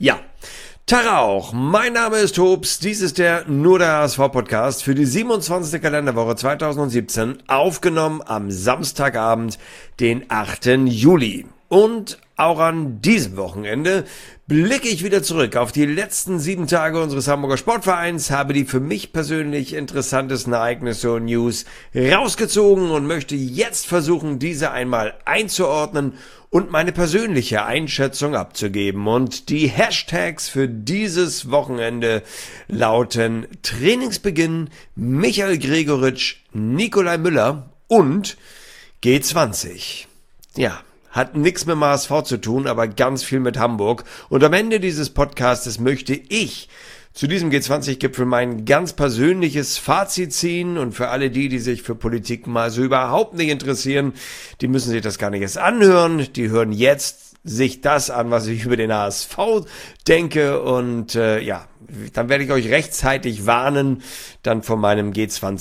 Ja, Tag auch. Mein Name ist Hobbs. Dies ist der Nur der HSV-Podcast für die 27. Kalenderwoche 2017, aufgenommen am Samstagabend, den 8. Juli. Und auch an diesem Wochenende blicke ich wieder zurück auf die letzten 7 Tage unseres Hamburger Sportvereins, habe die für mich persönlich interessantesten Ereignisse und News rausgezogen und möchte jetzt versuchen, diese einmal einzuordnen und meine persönliche Einschätzung abzugeben. Und die Hashtags für dieses Wochenende lauten Trainingsbeginn, Michael Gregoritsch, Nikolai Müller und G20. Ja, hat nichts mit dem HSV zu tun, aber ganz viel mit Hamburg. Und am Ende dieses Podcastes möchte ich zu diesem G20-Gipfel mein ganz persönliches Fazit ziehen. Und für alle die sich für Politik mal so überhaupt nicht interessieren, die müssen sich das gar nicht erst anhören. Die hören jetzt sich das an, was ich über den HSV denke. Und dann werde ich euch rechtzeitig warnen, dann von meinem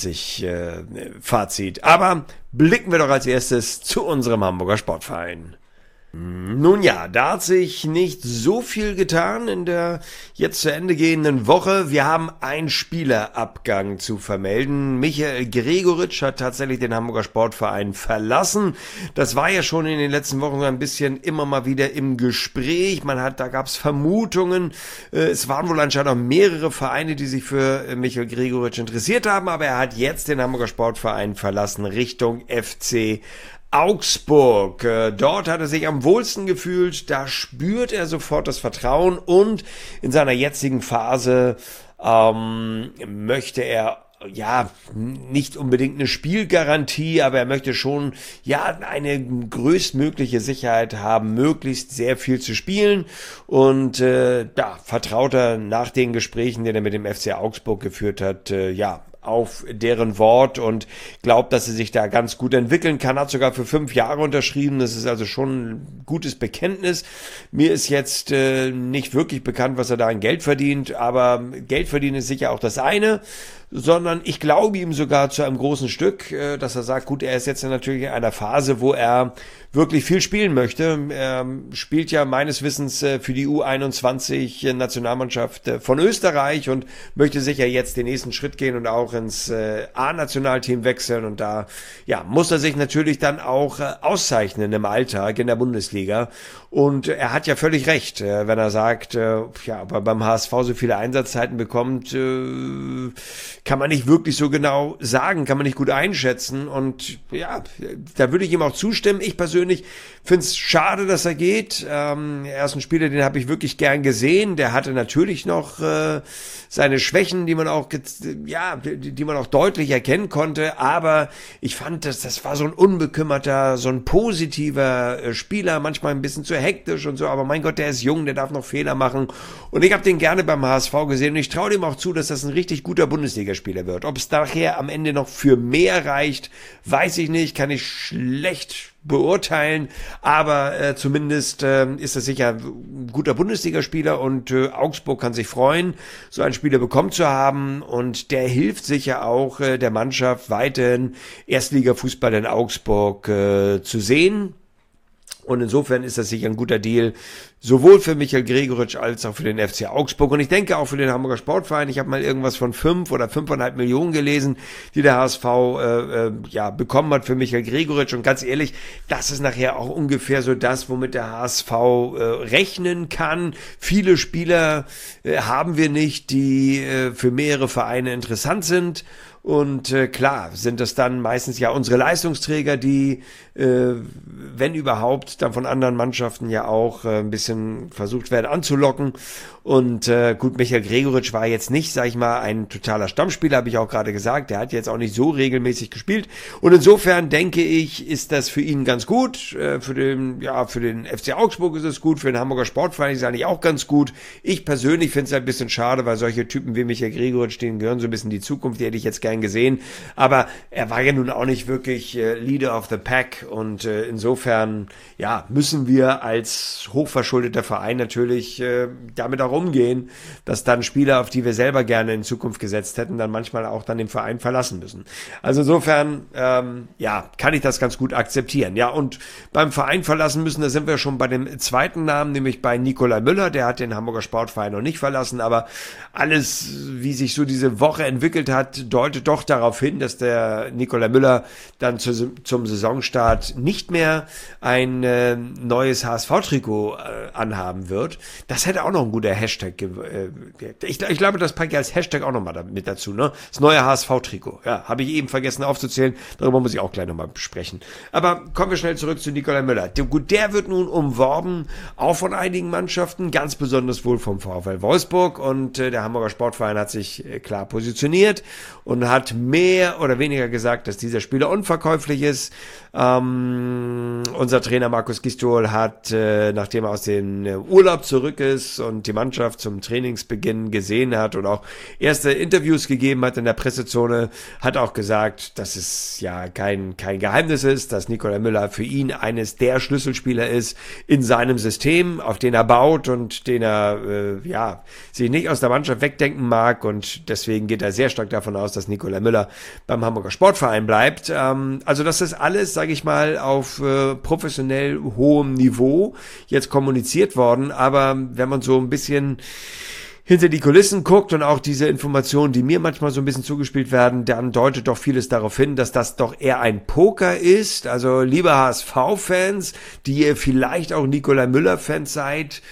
G20-Fazit. Aber blicken wir doch als erstes zu unserem Hamburger Sportverein. Nun ja, da hat sich nicht so viel getan in der jetzt zu Ende gehenden Woche. Wir haben einen Spielerabgang zu vermelden. Michael Gregoritsch hat tatsächlich den Hamburger Sportverein verlassen. Das war ja schon in den letzten Wochen so ein bisschen immer mal wieder im Gespräch. Da gab es Vermutungen. Es waren wohl anscheinend auch mehrere Vereine, die sich für Michael Gregoritsch interessiert haben, aber er hat jetzt den Hamburger Sportverein verlassen Richtung FC Augsburg. Dort hat er sich am wohlsten gefühlt, da spürt er sofort das Vertrauen und in seiner jetzigen Phase möchte er nicht unbedingt eine Spielgarantie, aber er möchte schon eine größtmögliche Sicherheit haben, möglichst sehr viel zu spielen und vertraut er nach den Gesprächen, die er mit dem FC Augsburg geführt hat, auf deren Wort und glaubt, dass er sich da ganz gut entwickeln kann, hat sogar für 5 Jahre unterschrieben, das ist also schon ein gutes Bekenntnis. Mir ist jetzt nicht wirklich bekannt, was er da an Geld verdient, aber Geld verdienen ist sicher auch das eine, sondern ich glaube ihm sogar zu einem großen Stück, dass er sagt, gut, er ist jetzt natürlich in einer Phase, wo er wirklich viel spielen möchte. Er spielt ja meines Wissens für die U21 Nationalmannschaft von Österreich und möchte sicher jetzt den nächsten Schritt gehen und auch ins A-Nationalteam wechseln und da muss er sich natürlich dann auch auszeichnen im Alltag in der Bundesliga und er hat ja völlig recht, wenn er sagt, ob er beim HSV so viele Einsatzzeiten bekommt, kann man nicht wirklich so genau sagen, kann man nicht gut einschätzen und da würde ich ihm auch zustimmen. Ich persönlich finde es schade, dass er geht. Er ist ein Spieler, den habe ich wirklich gern gesehen. Der hatte natürlich noch seine Schwächen, die man auch deutlich erkennen konnte. Aber ich fand, das war so ein unbekümmerter, so ein positiver Spieler, manchmal ein bisschen zu hektisch und so. Aber mein Gott, der ist jung, der darf noch Fehler machen. Und ich habe den gerne beim HSV gesehen. Und ich traue dem auch zu, dass das ein richtig guter Bundesligaspieler wird. Ob es nachher am Ende noch für mehr reicht, weiß ich nicht, kann ich schlecht beurteilen, aber zumindest ist das sicher ein guter Bundesligaspieler und Augsburg kann sich freuen, so einen Spieler bekommen zu haben und der hilft sicher auch der Mannschaft weiterhin Erstligafußball in Augsburg zu sehen. Und insofern ist das sicher ein guter Deal, sowohl für Michael Gregoritsch als auch für den FC Augsburg. Und ich denke auch für den Hamburger Sportverein. Ich habe mal irgendwas von 5 oder 5,5 Millionen gelesen, die der HSV bekommen hat für Michael Gregoritsch. Und ganz ehrlich, das ist nachher auch ungefähr so das, womit der HSV rechnen kann. Viele Spieler haben wir nicht, die für mehrere Vereine interessant sind. Und klar sind das dann meistens ja unsere Leistungsträger, die, wenn überhaupt, dann von anderen Mannschaften ja auch ein bisschen versucht werden anzulocken. Und gut, Michael Gregoritsch war jetzt nicht, sag ich mal, ein totaler Stammspieler, habe ich auch gerade gesagt. Der hat jetzt auch nicht so regelmäßig gespielt. Und insofern denke ich, ist das für ihn ganz gut. Für den FC Augsburg ist es gut, für den Hamburger Sportverein ist es eigentlich auch ganz gut. Ich persönlich finde es ein bisschen schade, weil solche Typen wie Michael Gregoritsch, denen gehören so ein bisschen die Zukunft, die hätte ich jetzt gerne gern gesehen, aber er war ja nun auch nicht wirklich Leader of the Pack und insofern, ja, müssen wir als hochverschuldeter Verein natürlich damit auch umgehen, dass dann Spieler, auf die wir selber gerne in Zukunft gesetzt hätten, dann manchmal auch dann den Verein verlassen müssen. Also insofern, ja, kann ich das ganz gut akzeptieren. Ja, und beim Verein verlassen müssen, da sind wir schon bei dem zweiten Namen, nämlich bei Nikolai Müller, der hat den Hamburger Sportverein noch nicht verlassen, aber alles, wie sich so diese Woche entwickelt hat, deutet doch darauf hin, dass der Nikolai Müller dann zum Saisonstart nicht mehr ein neues HSV-Trikot anhaben wird. Das hätte auch noch ein guter Hashtag. Ich glaube, das packe ich als Hashtag auch nochmal mit dazu. Ne? Das neue HSV-Trikot. Ja, habe ich eben vergessen aufzuzählen. Darüber muss ich auch gleich nochmal besprechen. Aber kommen wir schnell zurück zu Nikolai Müller. Gut, der wird nun umworben, auch von einigen Mannschaften, ganz besonders wohl vom VfL Wolfsburg. Und der Hamburger Sportverein hat sich klar positioniert und hat mehr oder weniger gesagt, dass dieser Spieler unverkäuflich ist. Unser Trainer Markus Gisdol hat, nachdem er aus dem Urlaub zurück ist und die Mannschaft zum Trainingsbeginn gesehen hat und auch erste Interviews gegeben hat in der Pressezone, hat auch gesagt, dass es ja kein Geheimnis ist, dass Nikolai Müller für ihn eines der Schlüsselspieler ist in seinem System, auf den er baut und den er ja sich nicht aus der Mannschaft wegdenken mag, und deswegen geht er sehr stark davon aus, dass Nikolai Müller beim Hamburger Sportverein bleibt. Also das ist alles, sage ich mal, auf professionell hohem Niveau jetzt kommuniziert worden, aber wenn man so ein bisschen hinter die Kulissen guckt und auch diese Informationen, die mir manchmal so ein bisschen zugespielt werden, dann deutet doch vieles darauf hin, dass das doch eher ein Poker ist. Also liebe HSV-Fans, die ihr vielleicht auch Nikolai Müller-Fans seid,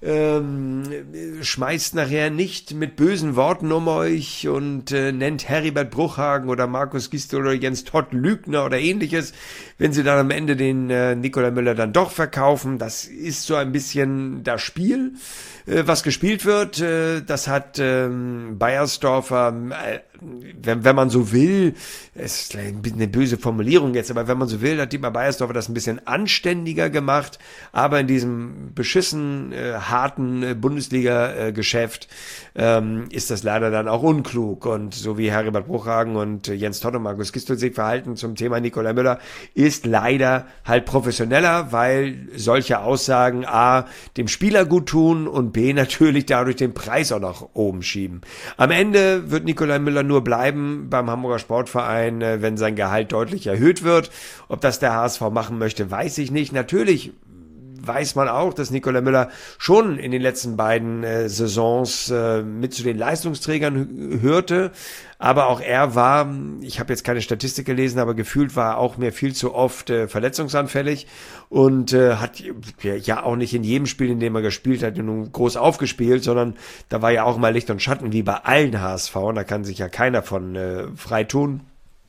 schmeißt nachher nicht mit bösen Worten um euch und nennt Heribert Bruchhagen oder Markus Gisdol oder Jens Todt Lügner oder ähnliches, wenn sie dann am Ende den Nikolai Müller dann doch verkaufen. Das ist so ein bisschen das Spiel, was gespielt wird. Das hat Beiersdorfer, wenn man so will, es ist eine böse Formulierung jetzt, aber wenn man so will, hat Dietmar Beiersdorfer das ein bisschen anständiger gemacht, aber in diesem beschissen harten Bundesliga-Geschäft ist das leider dann auch unklug. Und so wie Heribert Bruchhagen und Jens Todt und Markus Gisdol sich verhalten zum Thema Nikolai Müller, ist leider halt professioneller, weil solche Aussagen A, dem Spieler gut tun und B, natürlich dadurch den Preis auch nach oben schieben. Am Ende wird Nikolai Müller nur bleiben beim Hamburger Sportverein, wenn sein Gehalt deutlich erhöht wird. Ob das der HSV machen möchte, weiß ich nicht. Natürlich weiß man auch, dass Nikolai Müller schon in den letzten beiden Saisons mit zu den Leistungsträgern hörte, aber auch er war, ich habe jetzt keine Statistik gelesen, aber gefühlt war er auch mir viel zu oft verletzungsanfällig und hat ja auch nicht in jedem Spiel, in dem er gespielt hat, nun groß aufgespielt, sondern da war ja auch mal Licht und Schatten, wie bei allen HSV, da kann sich ja keiner von frei tun.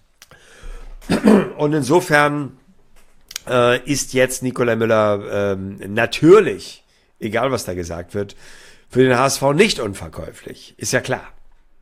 Und insofern ist jetzt Nikolai Müller natürlich, egal was da gesagt wird, für den HSV nicht unverkäuflich. Ist ja klar.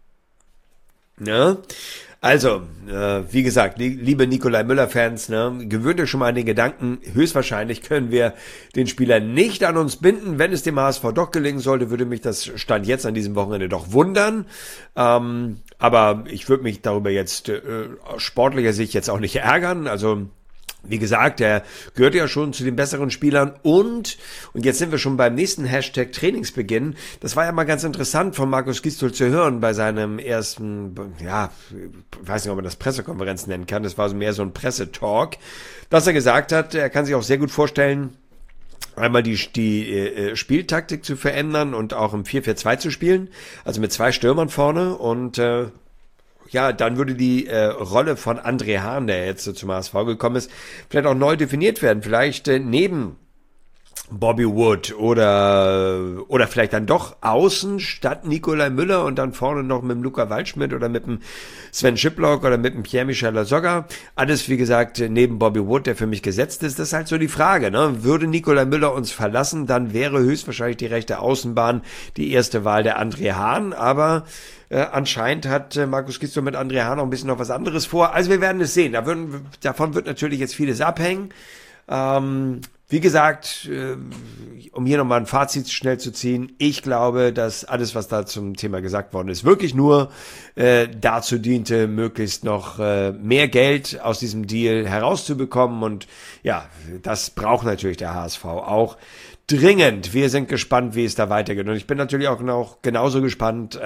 Ne? Also, wie gesagt, liebe Nikolai Müller-Fans, ne, gewöhnt euch schon mal an den Gedanken, höchstwahrscheinlich können wir den Spieler nicht an uns binden. Wenn es dem HSV doch gelingen sollte, würde mich das Stand jetzt an diesem Wochenende doch wundern. Aber ich würde mich darüber jetzt aus sportlicher Sicht jetzt auch nicht ärgern. Also, wie gesagt, er gehört ja schon zu den besseren Spielern und jetzt sind wir schon beim nächsten Hashtag Trainingsbeginn. Das war ja mal ganz interessant von Markus Gisdol zu hören bei seinem ersten, ja, ich weiß nicht, ob man das Pressekonferenz nennen kann, das war so mehr so ein Pressetalk, dass er gesagt hat, er kann sich auch sehr gut vorstellen, einmal die Spieltaktik zu verändern und auch im 4-4-2 zu spielen, also mit 2 Stürmern vorne und ja, dann würde die Rolle von André Hahn, der jetzt zum HSV gekommen ist, vielleicht auch neu definiert werden. Vielleicht neben Bobby Wood oder vielleicht dann doch außen statt Nikolai Müller und dann vorne noch mit dem Luca Waldschmidt oder mit dem Sven Schiplock oder mit dem Pierre-Michel Lasogga. Alles, wie gesagt, neben Bobby Wood, der für mich gesetzt ist. Das ist halt so die Frage, ne? Würde Nikolai Müller uns verlassen, dann wäre höchstwahrscheinlich die rechte Außenbahn die erste Wahl der André Hahn, aber anscheinend hat Markus Gisdol mit André Hahn noch ein bisschen noch was anderes vor. Also wir werden es sehen. Davon wird natürlich jetzt vieles abhängen. wie gesagt, um hier nochmal ein Fazit schnell zu ziehen, ich glaube, dass alles, was da zum Thema gesagt worden ist, wirklich nur dazu diente, möglichst noch mehr Geld aus diesem Deal herauszubekommen. Und ja, das braucht natürlich der HSV auch dringend. Wir sind gespannt, wie es da weitergeht. Und ich bin natürlich auch noch genauso gespannt,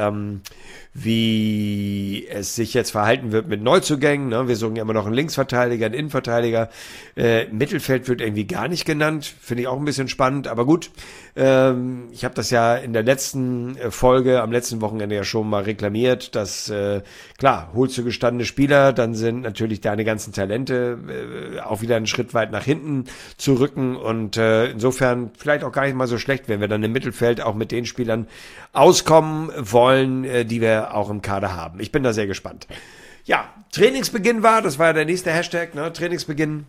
wie es sich jetzt verhalten wird mit Neuzugängen. Ne? Wir suchen ja immer noch einen Linksverteidiger, einen Innenverteidiger. Mittelfeld wird irgendwie gar nicht genannt. Finde ich auch ein bisschen spannend. Aber gut, ich habe das ja in der letzten Folge, am letzten Wochenende ja schon mal reklamiert, dass, klar, holst du gestandene Spieler, dann sind natürlich deine ganzen Talente auch wieder einen Schritt weit nach hinten zu rücken. Und insofern vielleicht auch gar nicht mal so schlecht, wenn wir dann im Mittelfeld auch mit den Spielern auskommen wollen, die wir auch im Kader haben. Ich bin da sehr gespannt. Ja, Trainingsbeginn das war ja der nächste Hashtag, ne? Trainingsbeginn.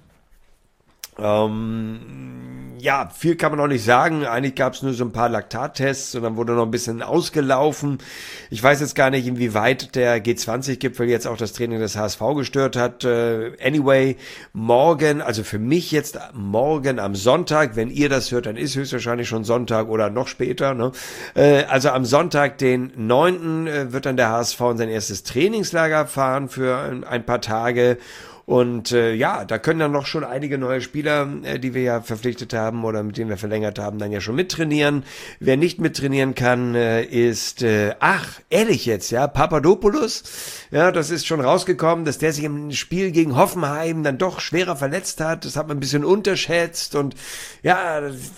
Ja, viel kann man noch nicht sagen. Eigentlich gab es nur so ein paar Laktattests und dann wurde noch ein bisschen ausgelaufen. Ich weiß jetzt gar nicht, inwieweit der G20-Gipfel jetzt auch das Training des HSV gestört hat. Anyway, morgen, also für mich jetzt morgen am Sonntag, wenn ihr das hört, dann ist höchstwahrscheinlich schon Sonntag oder noch später. Ne? Also am Sonntag, den 9. wird dann der HSV in sein erstes Trainingslager fahren für ein paar Tage. Und ja, da können dann noch schon einige neue Spieler, die wir ja verpflichtet haben oder mit denen wir verlängert haben, dann ja schon mittrainieren. Wer nicht mittrainieren kann, ist, ehrlich jetzt, ja, Papadopoulos. Ja, das ist schon rausgekommen, dass der sich im Spiel gegen Hoffenheim dann doch schwerer verletzt hat. Das hat man ein bisschen unterschätzt. Und ja,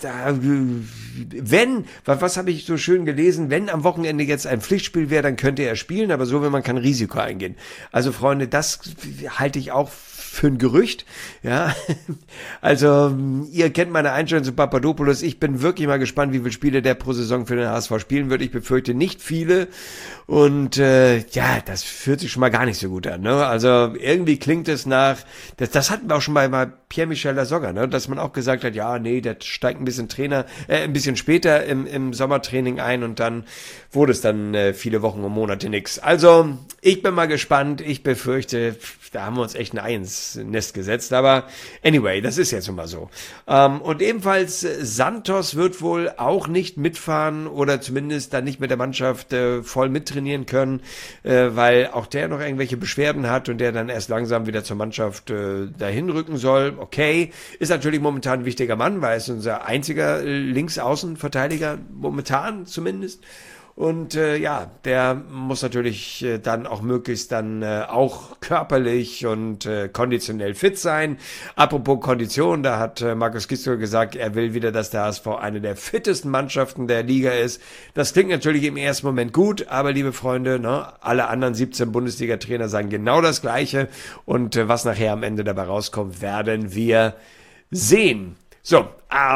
was habe ich so schön gelesen, wenn am Wochenende jetzt ein Pflichtspiel wäre, dann könnte er spielen, aber so will man kein Risiko eingehen. Also Freunde, das halte ich auch für ein Gerücht, ja, also ihr kennt meine Einstellung zu Papadopoulos, ich bin wirklich mal gespannt, wie viele Spiele der pro Saison für den HSV spielen wird, ich befürchte nicht viele und ja, das fühlt sich schon mal gar nicht so gut an, ne? Also irgendwie klingt es nach, das hatten wir auch schon bei Pierre-Michel Lasogga, ne? Dass man auch gesagt hat, ja, nee, der steigt ein bisschen später im Sommertraining ein und dann wurde es dann viele Wochen und Monate nix. Also, ich bin mal gespannt, ich befürchte, da haben wir uns echt ein Ei ins Nest gesetzt, aber anyway, das ist jetzt nun mal so. Und ebenfalls Santos wird wohl auch nicht mitfahren oder zumindest dann nicht mit der Mannschaft voll mittrainieren können, weil auch der noch irgendwelche Beschwerden hat und der dann erst langsam wieder zur Mannschaft dahin rücken soll. Okay, ist natürlich momentan ein wichtiger Mann, weil er ist unser einziger Linksaußenverteidiger, momentan zumindest. Und ja, der muss natürlich dann auch möglichst dann auch körperlich und konditionell fit sein. Apropos Kondition, da hat Markus Gisdol gesagt, er will wieder, dass der HSV eine der fittesten Mannschaften der Liga ist. Das klingt natürlich im ersten Moment gut, aber liebe Freunde, ne, alle anderen 17 Bundesliga-Trainer sagen genau das Gleiche. Und was nachher am Ende dabei rauskommt, werden wir sehen. So,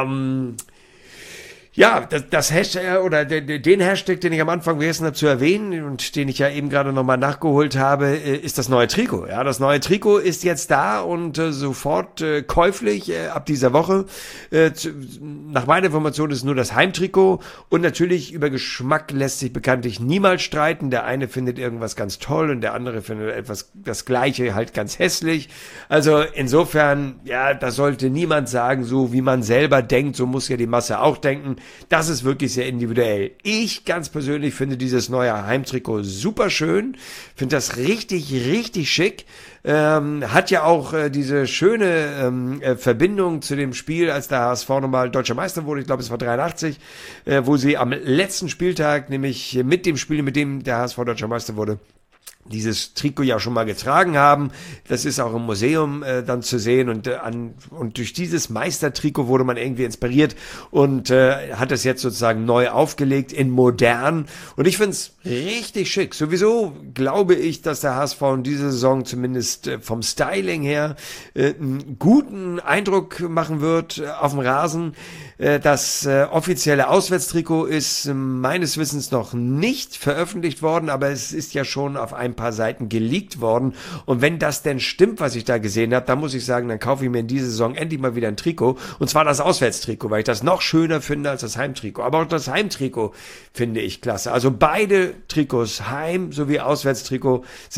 ja, das Hashtag oder den Hashtag, den ich am Anfang vergessen habe zu erwähnen und den ich ja eben gerade nochmal nachgeholt habe, ist das neue Trikot. Ja, das neue Trikot ist jetzt da und sofort käuflich ab dieser Woche. Nach meiner Information ist es nur das Heimtrikot und natürlich über Geschmack lässt sich bekanntlich niemals streiten. Der eine findet irgendwas ganz toll und der andere findet das Gleiche halt ganz hässlich. Also insofern, ja, da sollte niemand sagen, so wie man selber denkt, so muss ja die Masse auch denken. Das ist wirklich sehr individuell. Ich ganz persönlich finde dieses neue Heimtrikot super schön. Finde das richtig, richtig schick. Hat ja auch diese schöne Verbindung zu dem Spiel, als der HSV nochmal deutscher Meister wurde. Ich glaube, es war 83, wo sie am letzten Spieltag, nämlich mit dem Spiel, mit dem der HSV deutscher Meister wurde, dieses Trikot ja schon mal getragen haben. Das ist auch im Museum dann zu sehen und durch dieses Meistertrikot wurde man irgendwie inspiriert und hat es jetzt sozusagen neu aufgelegt in modern und ich finde es richtig schick. Sowieso glaube ich, dass der HSV in dieser Saison zumindest vom Styling her einen guten Eindruck machen wird auf dem Rasen. Das offizielle Auswärtstrikot ist meines Wissens noch nicht veröffentlicht worden, aber es ist ja schon auf ein paar Seiten geleakt worden. Und wenn das denn stimmt, was ich da gesehen habe, dann muss ich sagen, dann kaufe ich mir in dieser Saison endlich mal wieder ein Trikot. Und zwar das Auswärtstrikot, weil ich das noch schöner finde als das Heimtrikot. Aber auch das Heimtrikot finde ich klasse. Also beide Trikots, Heim- sowie Auswärtstrikot, sind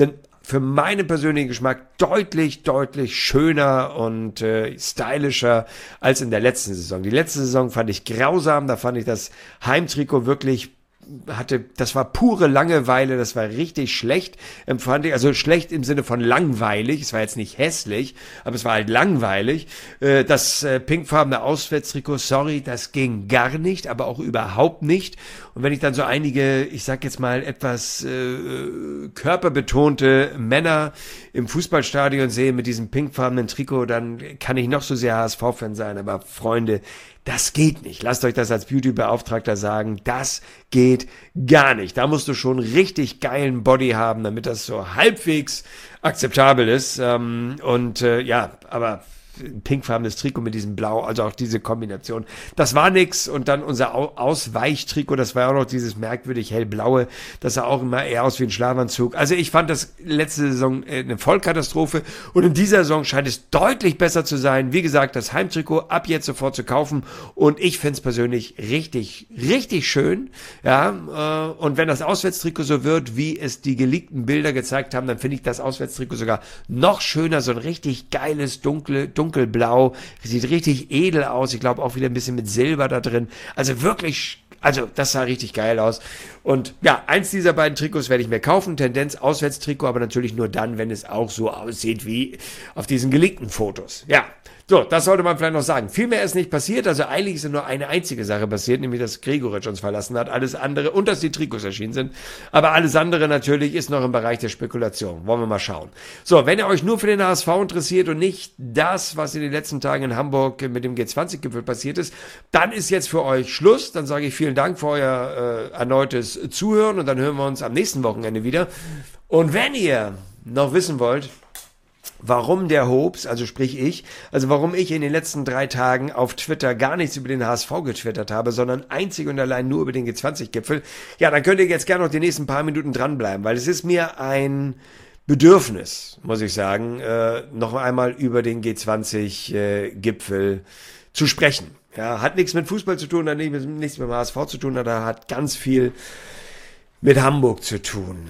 für meinen persönlichen Geschmack deutlich, deutlich schöner und stylischer als in der letzten Saison. Die letzte Saison fand ich grausam, da fand ich das Heimtrikot wirklich das war pure Langeweile, das war richtig schlecht, empfand ich, also schlecht im Sinne von langweilig, es war jetzt nicht hässlich, aber es war halt langweilig. Das pinkfarbene Auswärtstrikot, sorry, das ging gar nicht, aber auch überhaupt nicht. Und wenn ich dann so einige, ich sag jetzt mal etwas körperbetonte Männer im Fußballstadion sehe mit diesem pinkfarbenen Trikot, dann kann ich noch so sehr HSV-Fan sein, aber Freunde, das geht nicht. Lasst euch das als Beauty-Beauftragter sagen. Das geht gar nicht. Da musst du schon richtig geilen Body haben, damit das so halbwegs akzeptabel ist. Ja, aber ein pinkfarbenes Trikot mit diesem Blau, also auch diese Kombination, das war nix. Und dann unser Ausweichtrikot, das war auch noch dieses merkwürdig hellblaue, das sah auch immer eher aus wie ein Schlafanzug. Also ich fand das letzte Saison eine Vollkatastrophe und in dieser Saison scheint es deutlich besser zu sein. Wie gesagt, das Heimtrikot ab jetzt sofort zu kaufen und ich finde es persönlich richtig, richtig schön. Ja, und wenn das Auswärtstrikot so wird, wie es die geleakten Bilder gezeigt haben, dann finde ich das Auswärtstrikot sogar noch schöner, so ein richtig geiles, dunkelblau, sieht richtig edel aus, ich glaube auch wieder ein bisschen mit Silber da drin, also wirklich, also das sah richtig geil aus und ja, eins dieser beiden Trikots werde ich mir kaufen, Tendenz Auswärtstrikot, aber natürlich nur dann, wenn es auch so aussieht wie auf diesen geleakten Fotos, ja. So, das sollte man vielleicht noch sagen. Viel mehr ist nicht passiert, also eigentlich ist nur eine einzige Sache passiert, nämlich dass Gregoritsch uns verlassen hat, alles andere und dass die Trikots erschienen sind. Aber alles andere natürlich ist noch im Bereich der Spekulation. Wollen wir mal schauen. So, wenn ihr euch nur für den HSV interessiert und nicht das, was in den letzten Tagen in Hamburg mit dem G20-Gipfel passiert ist, dann ist jetzt für euch Schluss. Dann sage ich vielen Dank für euer erneutes Zuhören und dann hören wir uns am nächsten Wochenende wieder. Und wenn ihr noch wissen wollt, warum der Hobbs, also sprich ich, also warum ich in den letzten 3 Tagen auf Twitter gar nichts über den HSV getwittert habe, sondern einzig und allein nur über den G20-Gipfel, ja, dann könnt ihr jetzt gerne noch die nächsten paar Minuten dranbleiben, weil es ist mir ein Bedürfnis, muss ich sagen, noch einmal über den G20-Gipfel zu sprechen. Ja, hat nichts mit Fußball zu tun, hat nichts mit dem HSV zu tun, aber hat ganz viel mit Hamburg zu tun.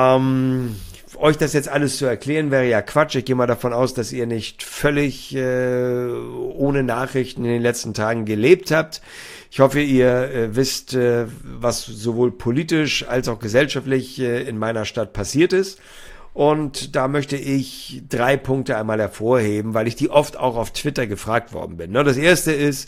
Euch das jetzt alles zu erklären, wäre ja Quatsch. Ich gehe mal davon aus, dass ihr nicht völlig ohne Nachrichten in den letzten Tagen gelebt habt. Ich hoffe, ihr wisst, was sowohl politisch als auch gesellschaftlich in meiner Stadt passiert ist. Und da möchte ich 3 Punkte einmal hervorheben, weil ich die oft auch auf Twitter gefragt worden bin. Das erste ist,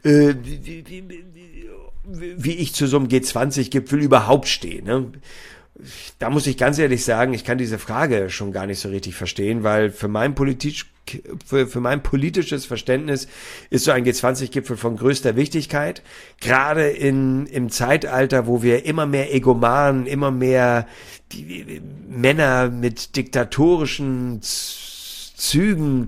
wie ich zu so einem G20-Gipfel überhaupt stehe. Da muss ich ganz ehrlich sagen, ich kann diese Frage schon gar nicht so richtig verstehen, weil für mein politisches Verständnis ist so ein G20-Gipfel von größter Wichtigkeit. Gerade im Zeitalter, wo wir immer mehr Egomanen, immer mehr Männer mit diktatorischen Zügen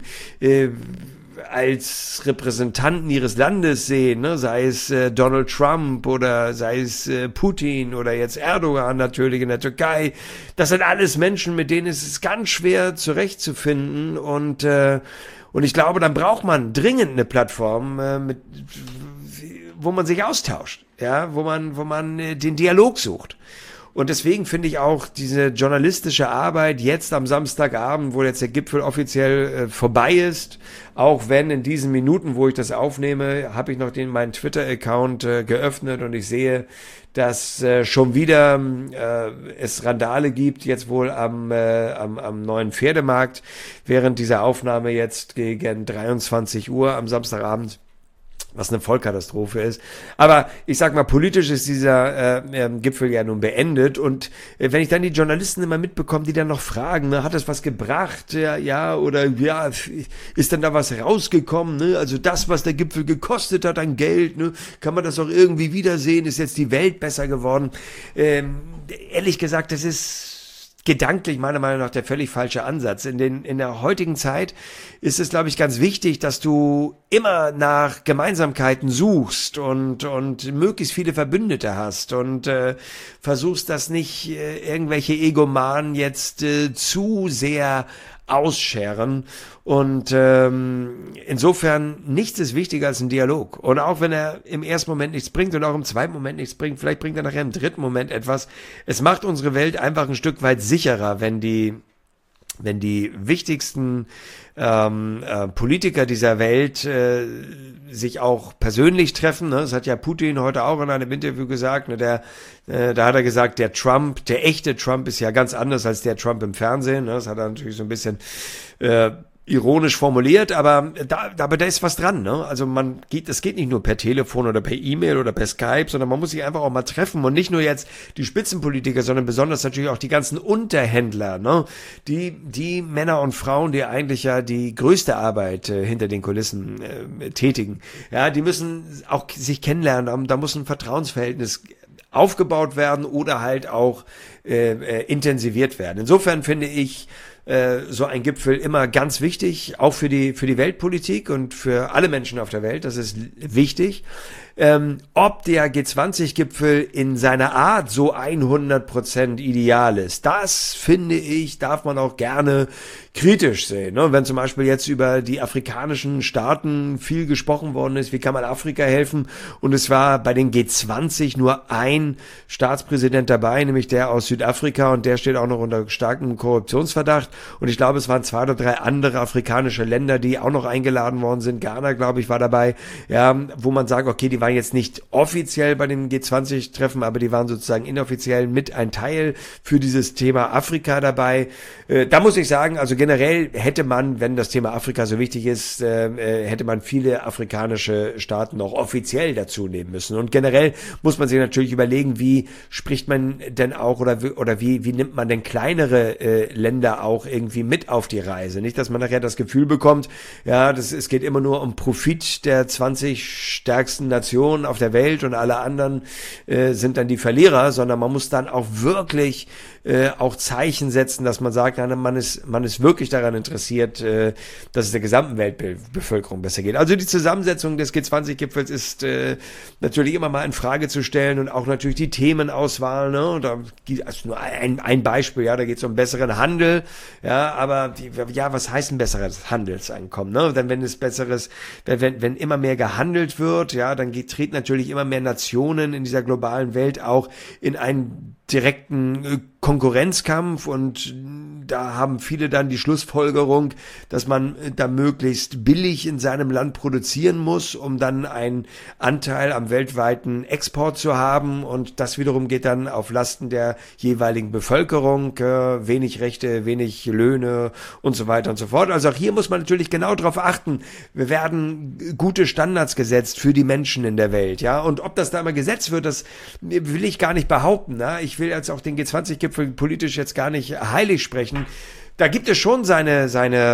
als Repräsentanten ihres Landes sehen, sei es Donald Trump oder sei es Putin oder jetzt Erdogan natürlich in der Türkei. Das sind alles Menschen, mit denen ist es ganz schwer zurechtzufinden und ich glaube, dann braucht man dringend eine Plattform, wo man sich austauscht, ja, wo man den Dialog sucht. Und deswegen finde ich auch diese journalistische Arbeit jetzt am Samstagabend, wo jetzt der Gipfel offiziell vorbei ist, auch wenn in diesen Minuten, wo ich das aufnehme, habe ich noch meinen Twitter-Account geöffnet und ich sehe, dass schon wieder es Randale gibt, jetzt wohl am neuen Pferdemarkt, während dieser Aufnahme jetzt gegen 23 Uhr am Samstagabend, was eine Vollkatastrophe ist. Aber ich sag mal, politisch ist dieser Gipfel ja nun beendet und wenn ich dann die Journalisten immer mitbekomme, die dann noch fragen, hat das was gebracht, ja, oder ja, ist denn da was rausgekommen, ne? Also das, was der Gipfel gekostet hat an Geld, ne? Kann man das auch irgendwie wiedersehen, ist jetzt die Welt besser geworden? Ehrlich gesagt, das ist gedanklich meiner Meinung nach der völlig falsche Ansatz. In der heutigen Zeit ist es, glaube ich, ganz wichtig, dass du immer nach Gemeinsamkeiten suchst und möglichst viele Verbündete hast und versuchst, dass nicht irgendwelche Egomanen jetzt zu sehr ausscheren und insofern nichts ist wichtiger als ein Dialog und auch wenn er im ersten Moment nichts bringt und auch im zweiten Moment nichts bringt, vielleicht bringt er nachher im dritten Moment etwas. Es macht unsere Welt einfach ein Stück weit sicherer, wenn die wenn die wichtigsten Politiker dieser Welt sich auch persönlich treffen. Ne? Das hat ja Putin heute auch in einem Interview gesagt. Ne? Da hat er gesagt, der echte Trump ist ja ganz anders als der Trump im Fernsehen. Ne? Das hat er natürlich so ein bisschen ironisch formuliert, aber da ist was dran, ne? Also das geht nicht nur per Telefon oder per E-Mail oder per Skype, sondern man muss sich einfach auch mal treffen und nicht nur jetzt die Spitzenpolitiker, sondern besonders natürlich auch die ganzen Unterhändler, ne? Die Männer und Frauen, die eigentlich ja die größte Arbeit hinter den Kulissen tätigen. Ja, die müssen auch sich kennenlernen, da muss ein Vertrauensverhältnis aufgebaut werden oder halt auch intensiviert werden. Insofern finde ich so ein Gipfel immer ganz wichtig, auch für die Weltpolitik und für alle Menschen auf der Welt. Das ist wichtig. Ob der G20-Gipfel in seiner Art so 100% ideal ist, das finde ich, darf man auch gerne kritisch sehen. Ne? Wenn zum Beispiel jetzt über die afrikanischen Staaten viel gesprochen worden ist, wie kann man Afrika helfen? Und es war bei den G20 nur ein Staatspräsident dabei, nämlich der aus Südafrika, und der steht auch noch unter starkem Korruptionsverdacht. Und ich glaube, es waren 2 oder 3 andere afrikanische Länder, die auch noch eingeladen worden sind. Ghana, glaube ich, war dabei, ja, wo man sagt, okay, die waren jetzt nicht offiziell bei den G20-Treffen, aber die waren sozusagen inoffiziell mit ein Teil für dieses Thema Afrika dabei. Da muss ich sagen, also generell hätte man, wenn das Thema Afrika so wichtig ist, hätte man viele afrikanische Staaten auch offiziell dazu nehmen müssen. Und generell muss man sich natürlich überlegen, wie spricht man denn auch oder wie nimmt man denn kleinere Länder auch irgendwie mit auf die Reise? Nicht, dass man nachher das Gefühl bekommt, ja, es geht immer nur um Profit der 20 stärksten Nationen auf der Welt und alle anderen sind dann die Verlierer, sondern man muss dann auch wirklich auch Zeichen setzen, dass man sagt, man ist wirklich daran interessiert, dass es der gesamten Weltbevölkerung besser geht. Also die Zusammensetzung des G20-Gipfels ist natürlich immer mal in Frage zu stellen und auch natürlich die Themenauswahl. Ne? Und da gibt es nur ein Beispiel, ja, da geht es um besseren Handel, ja, aber was heißt ein besseres Handelseinkommen? Ne? Denn wenn immer mehr gehandelt wird, ja, dann treten natürlich immer mehr Nationen in dieser globalen Welt auch in einen direkten Konkurrenzkampf, und da haben viele dann die Schlussfolgerung, dass man da möglichst billig in seinem Land produzieren muss, um dann einen Anteil am weltweiten Export zu haben, und das wiederum geht dann auf Lasten der jeweiligen Bevölkerung, wenig Rechte, wenig Löhne und so weiter und so fort. Also auch hier muss man natürlich genau darauf achten, wir werden gute Standards gesetzt für die Menschen in der Welt, ja, und ob das da immer gesetzt wird, das will ich gar nicht behaupten, ne? Ich will jetzt auch den G20-Gipfel politisch jetzt gar nicht heilig sprechen. Da gibt es schon seine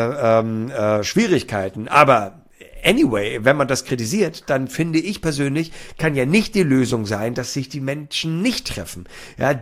Schwierigkeiten, aber anyway, wenn man das kritisiert, dann finde ich persönlich, kann ja nicht die Lösung sein, dass sich die Menschen nicht treffen. Ja,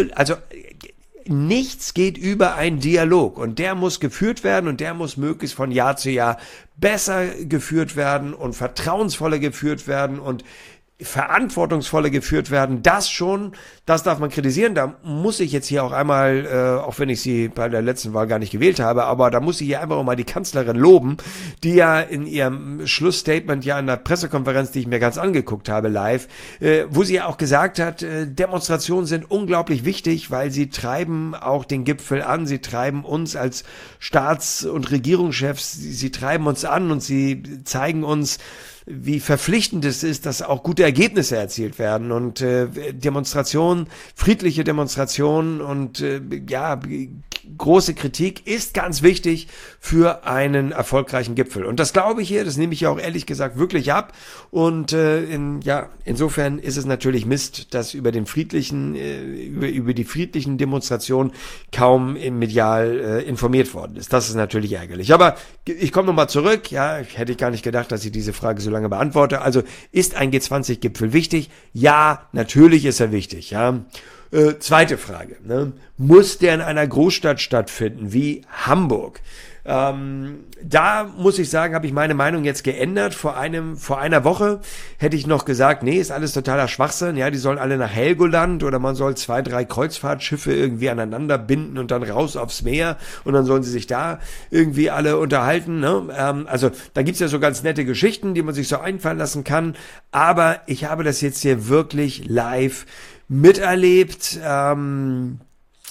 nichts geht über einen Dialog, und der muss geführt werden, und der muss möglichst von Jahr zu Jahr besser geführt werden und vertrauensvoller geführt werden und verantwortungsvoller geführt werden. Das darf man kritisieren. Da muss ich jetzt hier auch einmal, auch wenn ich sie bei der letzten Wahl gar nicht gewählt habe, aber da muss ich hier einfach auch mal die Kanzlerin loben, die ja in ihrem Schlussstatement ja in der Pressekonferenz, die ich mir ganz angeguckt habe live, wo sie ja auch gesagt hat, Demonstrationen sind unglaublich wichtig, weil sie treiben auch den Gipfel an, sie treiben uns als Staats- und Regierungschefs, sie treiben uns an, und sie zeigen uns, wie verpflichtend es ist, dass auch gute Ergebnisse erzielt werden, und Demonstrationen, friedliche Demonstrationen und große Kritik ist ganz wichtig für einen erfolgreichen Gipfel. Und das glaube ich hier, das nehme ich ja auch ehrlich gesagt wirklich ab. Und insofern ist es natürlich Mist, dass über die friedlichen Demonstrationen kaum medial informiert worden ist. Das ist natürlich ärgerlich. Aber ich komme nochmal zurück. Ja, hätte ich gar nicht gedacht, dass ich diese Frage so lange beantworte. Also, ist ein G20-Gipfel wichtig? Ja, natürlich ist er wichtig. Ja. Zweite Frage. Ne? Muss der in einer Großstadt stattfinden wie Hamburg? Da muss ich sagen, habe ich meine Meinung jetzt geändert. Vor einer Woche hätte ich noch gesagt, nee, ist alles totaler Schwachsinn. Ja, die sollen alle nach Helgoland, oder man soll 2, 3 Kreuzfahrtschiffe irgendwie aneinander binden und dann raus aufs Meer, und dann sollen sie sich da irgendwie alle unterhalten. Ne? Also da gibt's ja so ganz nette Geschichten, die man sich so einfallen lassen kann. Aber ich habe das jetzt hier wirklich live miterlebt.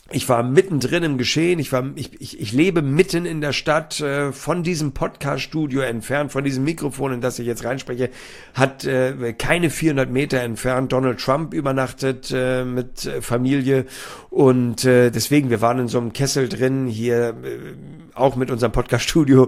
Ich war mittendrin im Geschehen, ich lebe mitten in der Stadt, von diesem Podcast-Studio entfernt, von diesem Mikrofon, in das ich jetzt reinspreche, hat keine 400 Meter entfernt Donald Trump übernachtet mit Familie und deswegen, wir waren in so einem Kessel drin, hier auch mit unserem Podcast-Studio,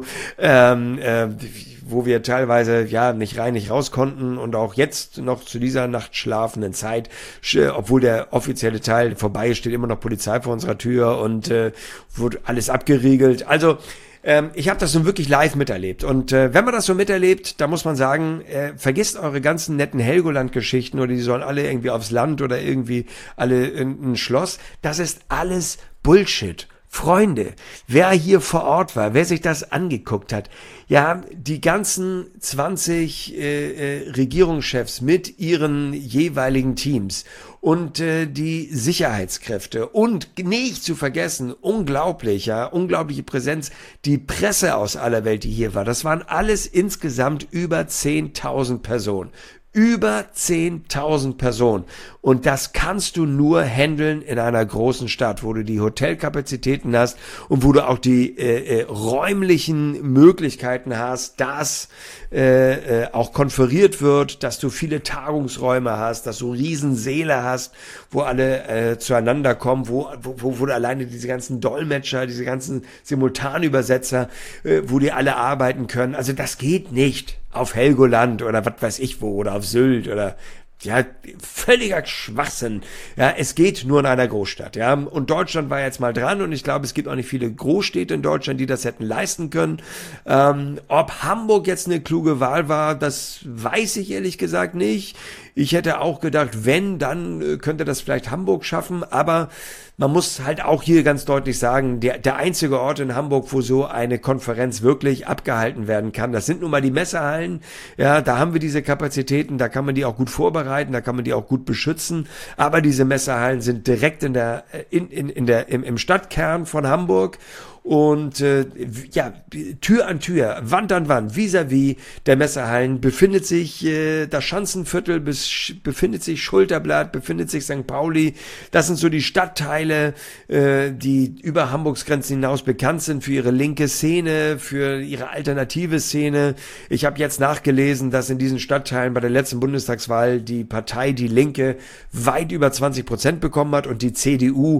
wo wir teilweise ja nicht rein, nicht raus konnten und auch jetzt noch zu dieser Nacht schlafenden Zeit, obwohl der offizielle Teil vorbei ist, steht immer noch Polizei vor unserer Tür und wurde alles abgeriegelt. Also ich habe das nun wirklich live miterlebt und wenn man das so miterlebt, da muss man sagen, vergisst eure ganzen netten Helgoland-Geschichten oder die sollen alle irgendwie aufs Land oder irgendwie alle in ein Schloss. Das ist alles Bullshit. Freunde, wer hier vor Ort war, wer sich das angeguckt hat, ja, die ganzen 20 Regierungschefs mit ihren jeweiligen Teams und die Sicherheitskräfte und nicht zu vergessen, unglaubliche Präsenz, die Presse aus aller Welt, die hier war. Das waren alles insgesamt über 10.000 Personen. Über 10.000 Personen. Und das kannst du nur handeln in einer großen Stadt, wo du die Hotelkapazitäten hast und wo du auch die räumlichen Möglichkeiten hast, dass auch konferiert wird, dass du viele Tagungsräume hast, dass du Riesensäle hast, wo alle zueinander kommen, wo du alleine diese ganzen Dolmetscher, diese ganzen Simultanübersetzer, wo die alle arbeiten können. Also das geht nicht auf Helgoland oder was weiß ich wo oder auf Sylt oder ja, völliger Schwachsinn. Ja, es geht nur in einer Großstadt, ja. Und Deutschland war jetzt mal dran und ich glaube, es gibt auch nicht viele Großstädte in Deutschland, die das hätten leisten können. Ob Hamburg jetzt eine kluge Wahl war, das weiß ich ehrlich gesagt nicht. Ich hätte auch gedacht, wenn, dann könnte das vielleicht Hamburg schaffen, aber man muss halt auch hier ganz deutlich sagen, der einzige Ort in Hamburg, wo so eine Konferenz wirklich abgehalten werden kann, das sind nun mal die Messehallen. Ja, da haben wir diese Kapazitäten, da kann man die auch gut vorbereiten, da kann man die auch gut beschützen. Aber diese Messehallen sind direkt im Stadtkern von Hamburg. Und ja, Tür an Tür, Wand an Wand, vis-à-vis der Messehallen befindet sich das Schanzenviertel, befindet sich Schulterblatt, befindet sich St. Pauli. Das sind so die Stadtteile, die über Hamburgs Grenzen hinaus bekannt sind für ihre linke Szene, für ihre alternative Szene. Ich habe jetzt nachgelesen, dass in diesen Stadtteilen bei der letzten Bundestagswahl die Partei Die Linke weit über 20% bekommen hat und die CDU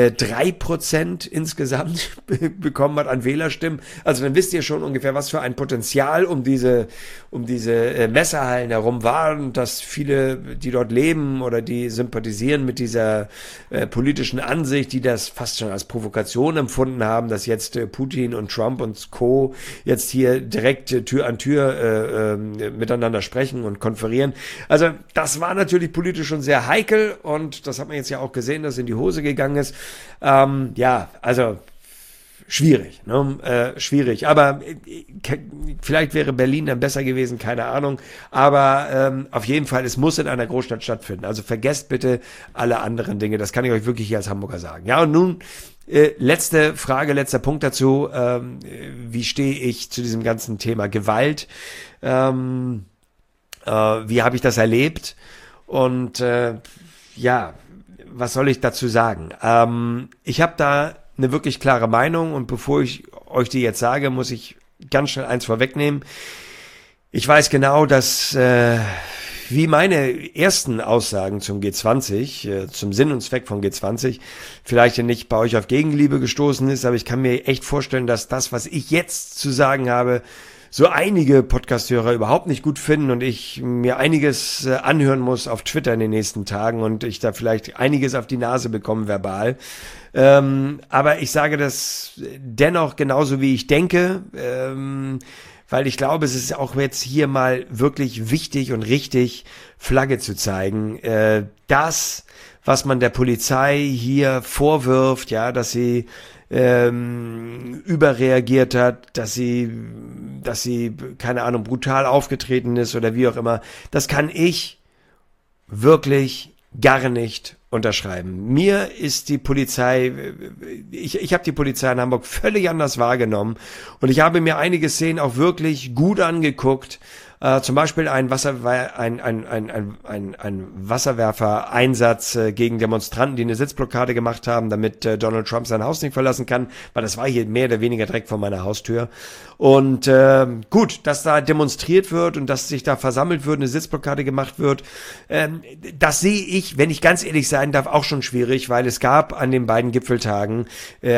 3% insgesamt bekommen hat an Wählerstimmen. Also dann wisst ihr schon ungefähr, was für ein Potenzial um diese Messehallen herum war und dass viele, die dort leben oder die sympathisieren mit dieser politischen Ansicht, die das fast schon als Provokation empfunden haben, dass jetzt Putin und Trump und Co. jetzt hier direkt Tür an Tür miteinander sprechen und konferieren. Also das war natürlich politisch schon sehr heikel und das hat man jetzt ja auch gesehen, dass es in die Hose gegangen ist. Ja, also schwierig, ne? Schwierig. Aber vielleicht wäre Berlin dann besser gewesen, keine Ahnung. Aber auf jeden Fall, es muss in einer Großstadt stattfinden. Also vergesst bitte alle anderen Dinge. Das kann ich euch wirklich hier als Hamburger sagen. Ja, und nun letzte Frage, letzter Punkt dazu. Wie stehe ich zu diesem ganzen Thema Gewalt? Wie habe ich das erlebt? Und ja, was soll ich dazu sagen? Ich habe da eine wirklich klare Meinung und bevor ich euch die jetzt sage, muss ich ganz schnell eins vorwegnehmen. Ich weiß genau, dass wie meine ersten Aussagen zum G20, zum Sinn und Zweck von G20, vielleicht nicht bei euch auf Gegenliebe gestoßen ist, aber ich kann mir echt vorstellen, dass das, was ich jetzt zu sagen habe, so einige Podcast-Hörer überhaupt nicht gut finden und ich mir einiges anhören muss auf Twitter in den nächsten Tagen und ich da vielleicht einiges auf die Nase bekomme verbal. Aber ich sage das dennoch genauso, wie ich denke, weil ich glaube, es ist auch jetzt hier mal wirklich wichtig und richtig, Flagge zu zeigen. Das, was man der Polizei hier vorwirft, ja, dass sie überreagiert hat, dass sie, keine Ahnung, brutal aufgetreten ist oder wie auch immer, das kann ich wirklich gar nicht unterschreiben. Mir ist die Polizei, ich habe die Polizei in Hamburg völlig anders wahrgenommen und ich habe mir einige Szenen auch wirklich gut angeguckt Zum Beispiel ein Wasserwerfer-Einsatz gegen Demonstranten, die eine Sitzblockade gemacht haben, damit Donald Trump sein Haus nicht verlassen kann, weil das war hier mehr oder weniger direkt vor meiner Haustür. Und gut, dass da demonstriert wird und dass sich da versammelt wird, eine Sitzblockade gemacht wird, das sehe ich, wenn ich ganz ehrlich sein darf, auch schon schwierig, weil es gab an den beiden Gipfeltagen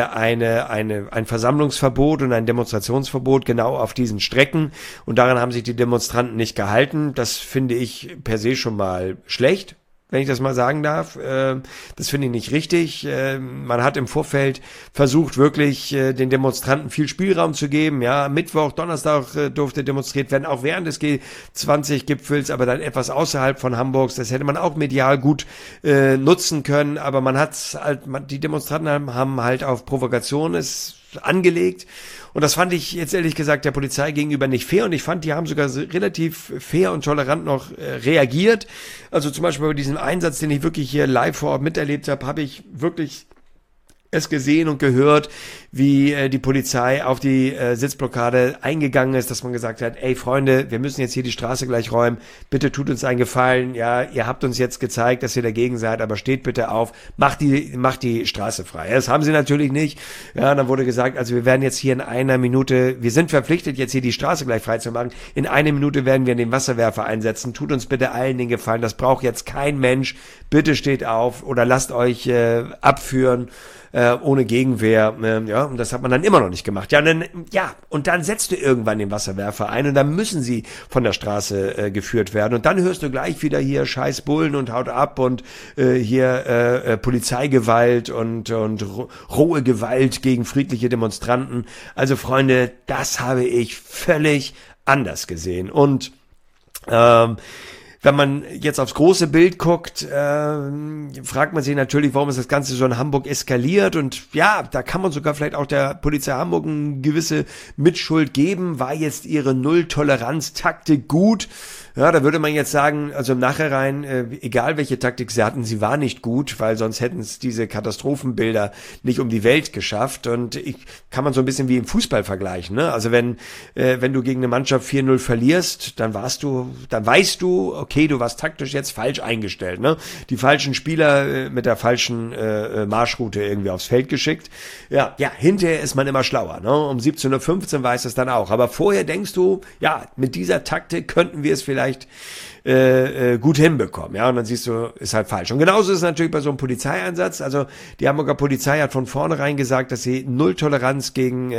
ein Versammlungsverbot und ein Demonstrationsverbot genau auf diesen Strecken, und daran haben sich die Demonstranten nicht gehalten. Das finde ich per se schon mal schlecht, wenn ich das mal sagen darf. Das finde ich nicht richtig. Man hat im Vorfeld versucht, wirklich den Demonstranten viel Spielraum zu geben. Ja, Mittwoch, Donnerstag durfte demonstriert werden, auch während des G20-Gipfels, aber dann etwas außerhalb von Hamburgs. Das hätte man auch medial gut nutzen können, aber man hat halt, die Demonstranten haben halt auf Provokation es angelegt. Und das fand ich jetzt ehrlich gesagt der Polizei gegenüber nicht fair, und ich fand, die haben sogar relativ fair und tolerant noch reagiert. Also zum Beispiel bei diesem Einsatz, den ich wirklich hier live vor Ort miterlebt habe, habe ich wirklich es gesehen und gehört, wie die Polizei auf die Sitzblockade eingegangen ist, dass man gesagt hat, ey Freunde, wir müssen jetzt hier die Straße gleich räumen, bitte tut uns einen Gefallen, ja, ihr habt uns jetzt gezeigt, dass ihr dagegen seid, aber steht bitte auf, macht die Straße frei. Das haben sie natürlich nicht. Ja, dann wurde gesagt, also wir werden jetzt hier in einer Minute, wir sind verpflichtet, jetzt hier die Straße gleich frei zu machen, in einer Minute werden wir den Wasserwerfer einsetzen, tut uns bitte allen den Gefallen, das braucht jetzt kein Mensch, bitte steht auf oder lasst euch abführen, ohne Gegenwehr, ja, und das hat man dann immer noch nicht gemacht. Und dann setzt du irgendwann den Wasserwerfer ein und dann müssen sie von der Straße geführt werden, und dann hörst du gleich wieder hier scheiß Bullen und haut ab und hier Polizeigewalt und rohe Gewalt gegen friedliche Demonstranten. Also Freunde, das habe ich völlig anders gesehen. Und wenn man jetzt aufs große Bild guckt, fragt man sich natürlich, warum ist das Ganze so in Hamburg eskaliert, und ja, da kann man sogar vielleicht auch der Polizei Hamburg eine gewisse Mitschuld geben. War jetzt ihre Null-Toleranz-Taktik gut? Ja, da würde man jetzt sagen, also im Nachhinein, egal welche Taktik sie hatten, sie war nicht gut, weil sonst hätten es diese Katastrophenbilder nicht um die Welt geschafft. Und kann man so ein bisschen wie im Fußball vergleichen, ne? Also wenn du gegen eine Mannschaft 4-0 verlierst, dann weißt du, okay, du warst taktisch jetzt falsch eingestellt, ne? Die falschen Spieler mit der falschen Marschroute irgendwie aufs Feld geschickt. Ja, hinterher ist man immer schlauer, ne? Um 17:15 Uhr weiß es dann auch. Aber vorher denkst du, ja, mit dieser Taktik könnten wir es vielleicht gut hinbekommen, ja, und dann siehst du, ist halt falsch. Und genauso ist es natürlich bei so einem Polizeieinsatz. Also die Hamburger Polizei hat von vornherein gesagt, dass sie Null Toleranz gegen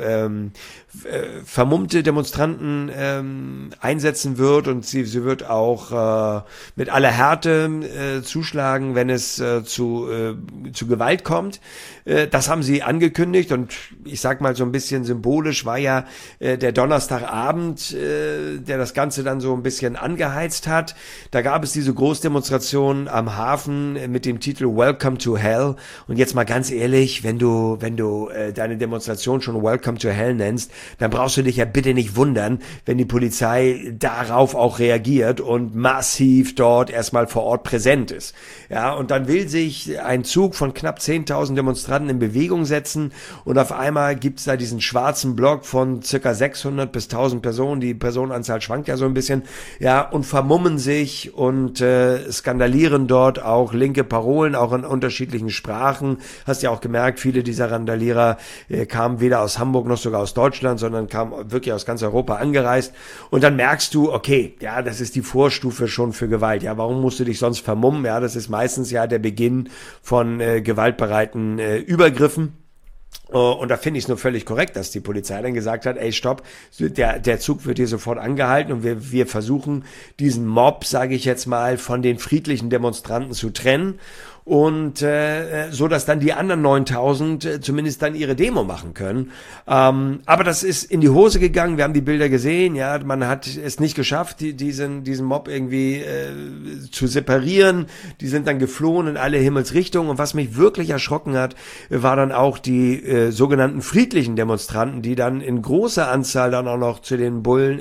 vermummte Demonstranten einsetzen wird, und sie wird auch mit aller Härte zuschlagen, wenn es zu Gewalt kommt. Das haben sie angekündigt, und ich sag mal so ein bisschen symbolisch war ja der Donnerstagabend, der das Ganze dann so ein bisschen angeheizt hat. Da gab es diese Großdemonstration am Hafen mit dem Titel Welcome to Hell. Und jetzt mal ganz ehrlich, wenn du deine Demonstration schon Welcome to Hell nennst, dann brauchst du dich ja bitte nicht wundern, wenn die Polizei darauf auch reagiert und massiv dort erstmal vor Ort präsent ist. Ja, und dann will sich ein Zug von knapp 10.000 Demonstranten in Bewegung setzen, und auf einmal gibt's da diesen schwarzen Block von circa 600 bis 1.000 Personen. Die Personenanzahl schwankt ja so ein bisschen, ja, und vermummen sich und skandalieren dort auch linke Parolen, auch in unterschiedlichen Sprachen. Hast ja auch gemerkt, viele dieser Randalierer kamen weder aus Hamburg noch sogar aus Deutschland, sondern kamen wirklich aus ganz Europa angereist. Und dann merkst du, okay, ja, das ist die Vorstufe schon für Gewalt. Ja, warum musst du dich sonst vermummen? Ja, das ist meistens ja der Beginn von gewaltbereiten Übergriffen. Und da finde ich es nur völlig korrekt, dass die Polizei dann gesagt hat, ey, stopp, der Zug wird hier sofort angehalten, und wir versuchen, diesen Mob, sage ich jetzt mal, von den friedlichen Demonstranten zu trennen. Und so, dass dann die anderen 9.000 zumindest dann ihre Demo machen können. Aber das ist in die Hose gegangen. Wir haben die Bilder gesehen. Ja, man hat es nicht geschafft, diesen Mob irgendwie zu separieren. Die sind dann geflohen in alle Himmelsrichtungen. Und was mich wirklich erschrocken hat, war dann auch die sogenannten friedlichen Demonstranten, die dann in großer Anzahl dann auch noch zu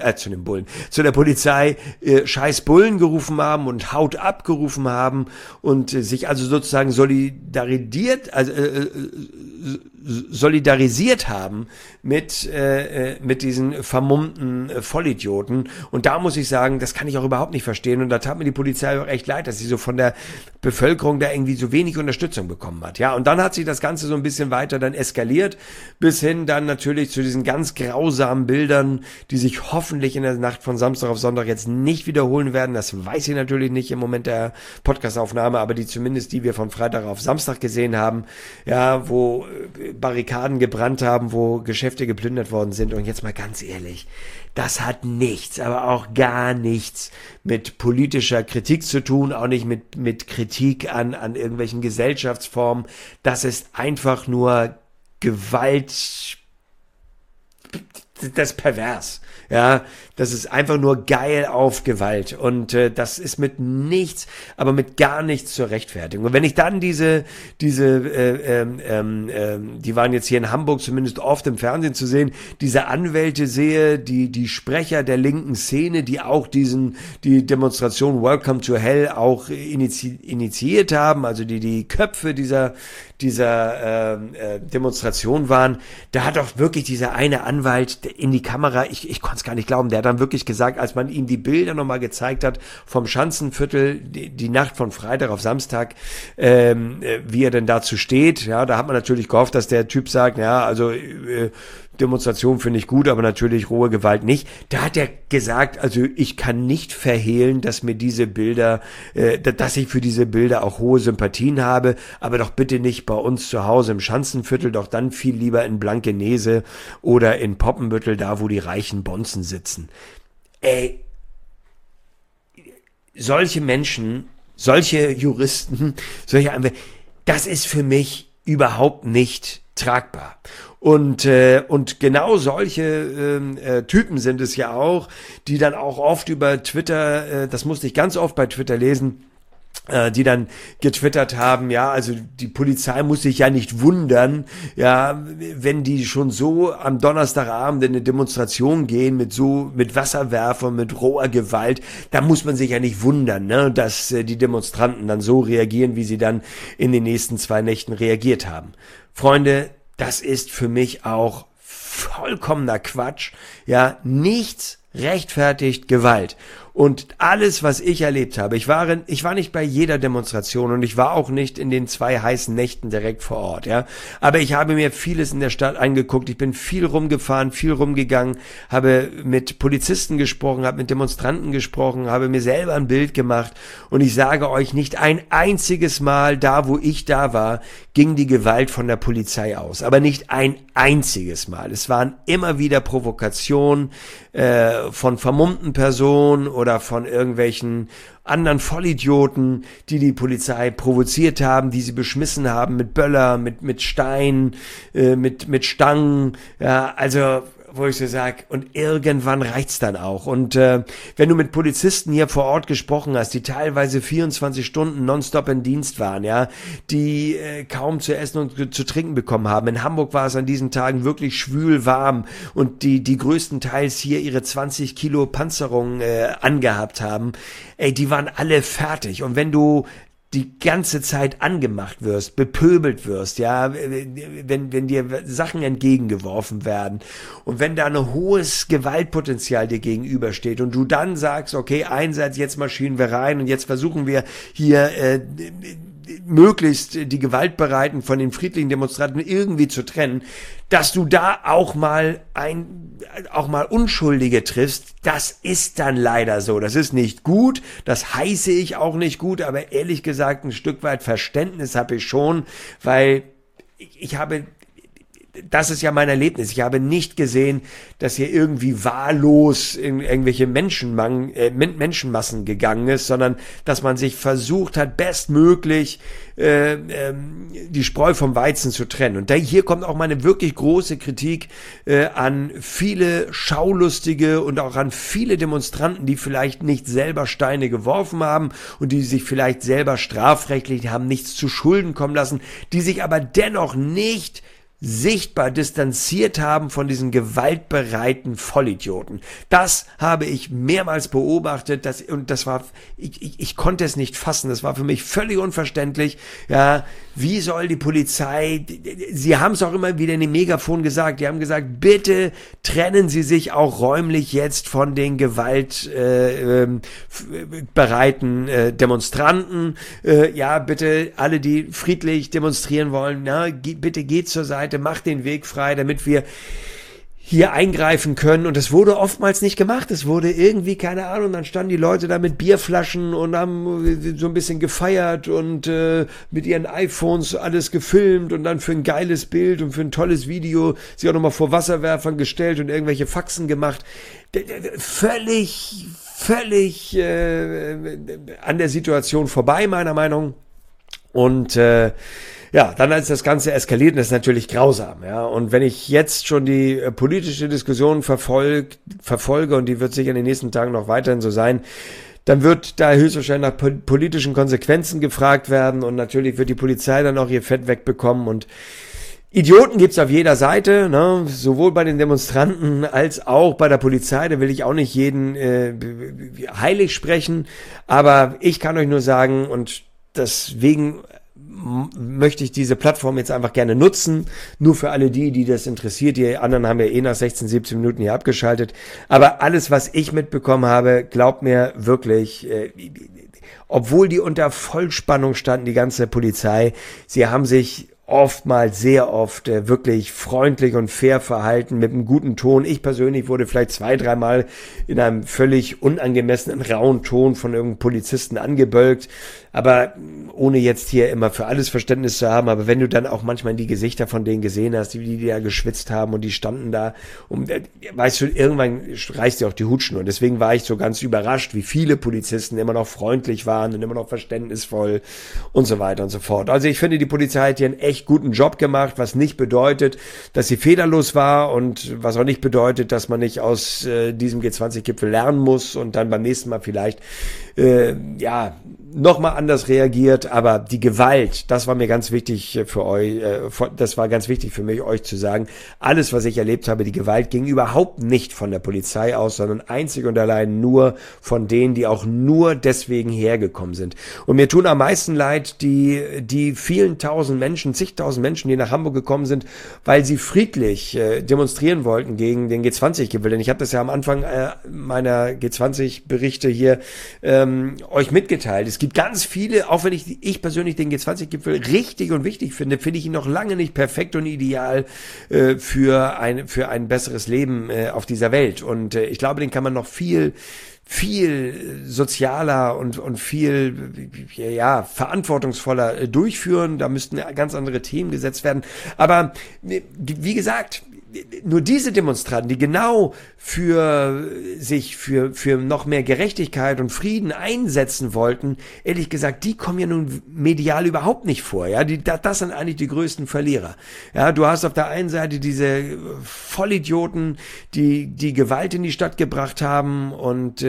der Polizei scheiß Bullen gerufen haben und Haut ab gerufen haben und sich also sozusagen solidarisiert haben mit diesen vermummten Vollidioten. Und da muss ich sagen, das kann ich auch überhaupt nicht verstehen. Und da tat mir die Polizei auch echt leid, dass sie so von der Bevölkerung da irgendwie so wenig Unterstützung bekommen hat. Ja, und dann hat sich das Ganze so ein bisschen weiter dann eskaliert, bis hin dann natürlich zu diesen ganz grausamen Bildern, die sich hoffentlich in der Nacht von Samstag auf Sonntag jetzt nicht wiederholen werden. Das weiß ich natürlich nicht im Moment der Podcastaufnahme, aber die wir von Freitag auf Samstag gesehen haben, ja, wo Barrikaden gebrannt haben, wo Geschäfte geplündert worden sind. Und jetzt mal ganz ehrlich, das hat nichts, aber auch gar nichts mit politischer Kritik zu tun, auch nicht mit Kritik an irgendwelchen Gesellschaftsformen. Das ist einfach nur Gewalt, das ist pervers. Ja, das ist einfach nur geil auf Gewalt und das ist mit nichts, aber mit gar nichts zur Rechtfertigung. Und wenn ich dann die waren jetzt hier in Hamburg zumindest oft im Fernsehen zu sehen, diese Anwälte sehe, die Sprecher der linken Szene, die auch die Demonstration Welcome to Hell auch initiiert haben, also die Köpfe dieser Demonstration waren, da hat auch wirklich dieser eine Anwalt in die Kamera, ich konnte es gar nicht glauben, der hat dann wirklich gesagt, als man ihm die Bilder nochmal gezeigt hat vom Schanzenviertel, die Nacht von Freitag auf Samstag, wie er denn dazu steht, ja, da hat man natürlich gehofft, dass der Typ sagt, ja, also Demonstration finde ich gut, aber natürlich rohe Gewalt nicht. Da hat er gesagt, also ich kann nicht verhehlen, dass mir diese Bilder, dass ich für diese Bilder auch hohe Sympathien habe, aber doch bitte nicht bei uns zu Hause im Schanzenviertel, doch dann viel lieber in Blankenese oder in Poppenbüttel, da wo die reichen Bonzen sitzen. Ey, solche Menschen, solche Juristen, solche Anwälte, das ist für mich überhaupt nicht tragbar. Und genau solche Typen sind es ja auch, die dann auch oft über Twitter, das musste ich ganz oft bei Twitter lesen, die dann getwittert haben, ja, also die Polizei muss sich ja nicht wundern, ja, wenn die schon so am Donnerstagabend in eine Demonstration gehen mit Wasserwerfern, mit roher Gewalt, da muss man sich ja nicht wundern, ne, dass die Demonstranten dann so reagieren, wie sie dann in den nächsten 2 Nächten reagiert haben. Freunde, das ist für mich auch vollkommener Quatsch, ja, nichts rechtfertigt Gewalt. Und alles, was ich erlebt habe, ich war nicht bei jeder Demonstration und ich war auch nicht in den 2 heißen Nächten direkt vor Ort, ja. Aber ich habe mir vieles in der Stadt angeguckt, ich bin viel rumgefahren, viel rumgegangen, habe mit Polizisten gesprochen, habe mit Demonstranten gesprochen, habe mir selber ein Bild gemacht und ich sage euch, nicht ein einziges Mal da, wo ich da war, ging die Gewalt von der Polizei aus. Aber nicht ein einziges Mal. Es waren immer wieder Provokationen von vermummten Personen oder von irgendwelchen anderen Vollidioten, die Polizei provoziert haben, die sie beschmissen haben mit Böller, mit Steinen, mit Stangen, ja, also wo ich so sag, und irgendwann reicht's dann auch. Und wenn du mit Polizisten hier vor Ort gesprochen hast, die teilweise 24 Stunden nonstop in Dienst waren, ja, die kaum zu essen und zu trinken bekommen haben. In Hamburg war es an diesen Tagen wirklich schwül warm und die größtenteils hier ihre 20 Kilo Panzerung angehabt haben, ey, die waren alle fertig. Und wenn du die ganze Zeit angemacht wirst, bepöbelt wirst, ja, wenn dir Sachen entgegengeworfen werden und wenn da ein hohes Gewaltpotenzial dir gegenübersteht und du dann sagst, okay, einerseits jetzt marschieren wir rein und jetzt versuchen wir hier möglichst die Gewaltbereiten von den friedlichen Demonstranten irgendwie zu trennen, dass du da auch mal Unschuldige triffst, das ist dann leider so. Das ist nicht gut, das heiße ich auch nicht gut, aber ehrlich gesagt ein Stück weit Verständnis habe ich schon, weil das ist ja mein Erlebnis. Ich habe nicht gesehen, dass hier irgendwie wahllos in irgendwelche Menschenmassen gegangen ist, sondern dass man sich versucht hat, bestmöglich die Spreu vom Weizen zu trennen. Und hier kommt auch meine wirklich große Kritik an viele Schaulustige und auch an viele Demonstranten, die vielleicht nicht selber Steine geworfen haben und die sich vielleicht selber strafrechtlich haben nichts zu Schulden kommen lassen, die sich aber dennoch nicht sichtbar distanziert haben von diesen gewaltbereiten Vollidioten. Das habe ich mehrmals beobachtet, und das war, ich konnte es nicht fassen, das war für mich völlig unverständlich. Ja, wie soll die Polizei, sie haben es auch immer wieder in dem Megafon gesagt, die haben gesagt, bitte trennen Sie sich auch räumlich jetzt von den gewaltbereiten Demonstranten. Ja, bitte alle, die friedlich demonstrieren wollen, bitte geht zur Seite, macht den Weg frei, damit wir hier eingreifen können. Und das wurde oftmals nicht gemacht. Es wurde irgendwie, keine Ahnung, dann standen die Leute da mit Bierflaschen und haben so ein bisschen gefeiert und mit ihren iPhones alles gefilmt und dann für ein geiles Bild und für ein tolles Video sich auch nochmal vor Wasserwerfern gestellt und irgendwelche Faxen gemacht. Völlig an der Situation vorbei, meiner Meinung. Und ja, dann als das Ganze eskaliert, und das ist natürlich grausam, ja. Und wenn ich jetzt schon die politische Diskussion verfolge, und die wird sicher in den nächsten Tagen noch weiterhin so sein, dann wird da höchstwahrscheinlich nach politischen Konsequenzen gefragt werden, und natürlich wird die Polizei dann auch ihr Fett wegbekommen, und Idioten gibt's auf jeder Seite, ne? Sowohl bei den Demonstranten als auch bei der Polizei. Da will ich auch nicht jeden heilig sprechen, aber ich kann euch nur sagen, und deswegen möchte ich diese Plattform jetzt einfach gerne nutzen, nur für alle die das interessiert. Die anderen haben ja nach 16, 17 Minuten hier abgeschaltet. Aber alles, was ich mitbekommen habe, glaubt mir wirklich, obwohl die unter Vollspannung standen, die ganze Polizei, sie haben sich oftmals, sehr oft wirklich freundlich und fair verhalten, mit einem guten Ton. Ich persönlich wurde vielleicht 2-3 Mal in einem völlig unangemessenen, rauen Ton von irgendeinem Polizisten angebölkt, aber ohne jetzt hier immer für alles Verständnis zu haben, aber wenn du dann auch manchmal die Gesichter von denen gesehen hast, die da geschwitzt haben und die standen da, weißt du, irgendwann reißt dir auch die Hutschnur. Und deswegen war ich so ganz überrascht, wie viele Polizisten immer noch freundlich waren und immer noch verständnisvoll und so weiter und so fort. Also ich finde, die Polizei hat hier einen echt guten Job gemacht, was nicht bedeutet, dass sie fehlerlos war, und was auch nicht bedeutet, dass man nicht aus diesem G20-Gipfel lernen muss und dann beim nächsten Mal vielleicht nochmal anders reagiert. Aber die Gewalt, das war mir ganz wichtig für euch, das war ganz wichtig für mich, euch zu sagen, alles, was ich erlebt habe, die Gewalt ging überhaupt nicht von der Polizei aus, sondern einzig und allein nur von denen, die auch nur deswegen hergekommen sind. Und mir tun am meisten leid die vielen tausend Menschen, zigtausend Menschen, die nach Hamburg gekommen sind, weil sie friedlich demonstrieren wollten gegen den G20-Gipfel. Denn ich habe das ja am Anfang meiner G20-Berichte hier euch mitgeteilt. Es gibt ganz viele, auch wenn ich persönlich den G20-Gipfel richtig und wichtig finde, finde ich ihn noch lange nicht perfekt und ideal für ein besseres Leben auf dieser Welt. Und ich glaube, den kann man noch viel sozialer und viel verantwortungsvoller durchführen. Da müssten ganz andere Themen gesetzt werden. Aber wie gesagt, nur diese Demonstranten, die genau für noch mehr Gerechtigkeit und Frieden einsetzen wollten, ehrlich gesagt, die kommen ja nun medial überhaupt nicht vor. Ja, das sind eigentlich die größten Verlierer. Ja, du hast auf der einen Seite diese Vollidioten, die Gewalt in die Stadt gebracht haben und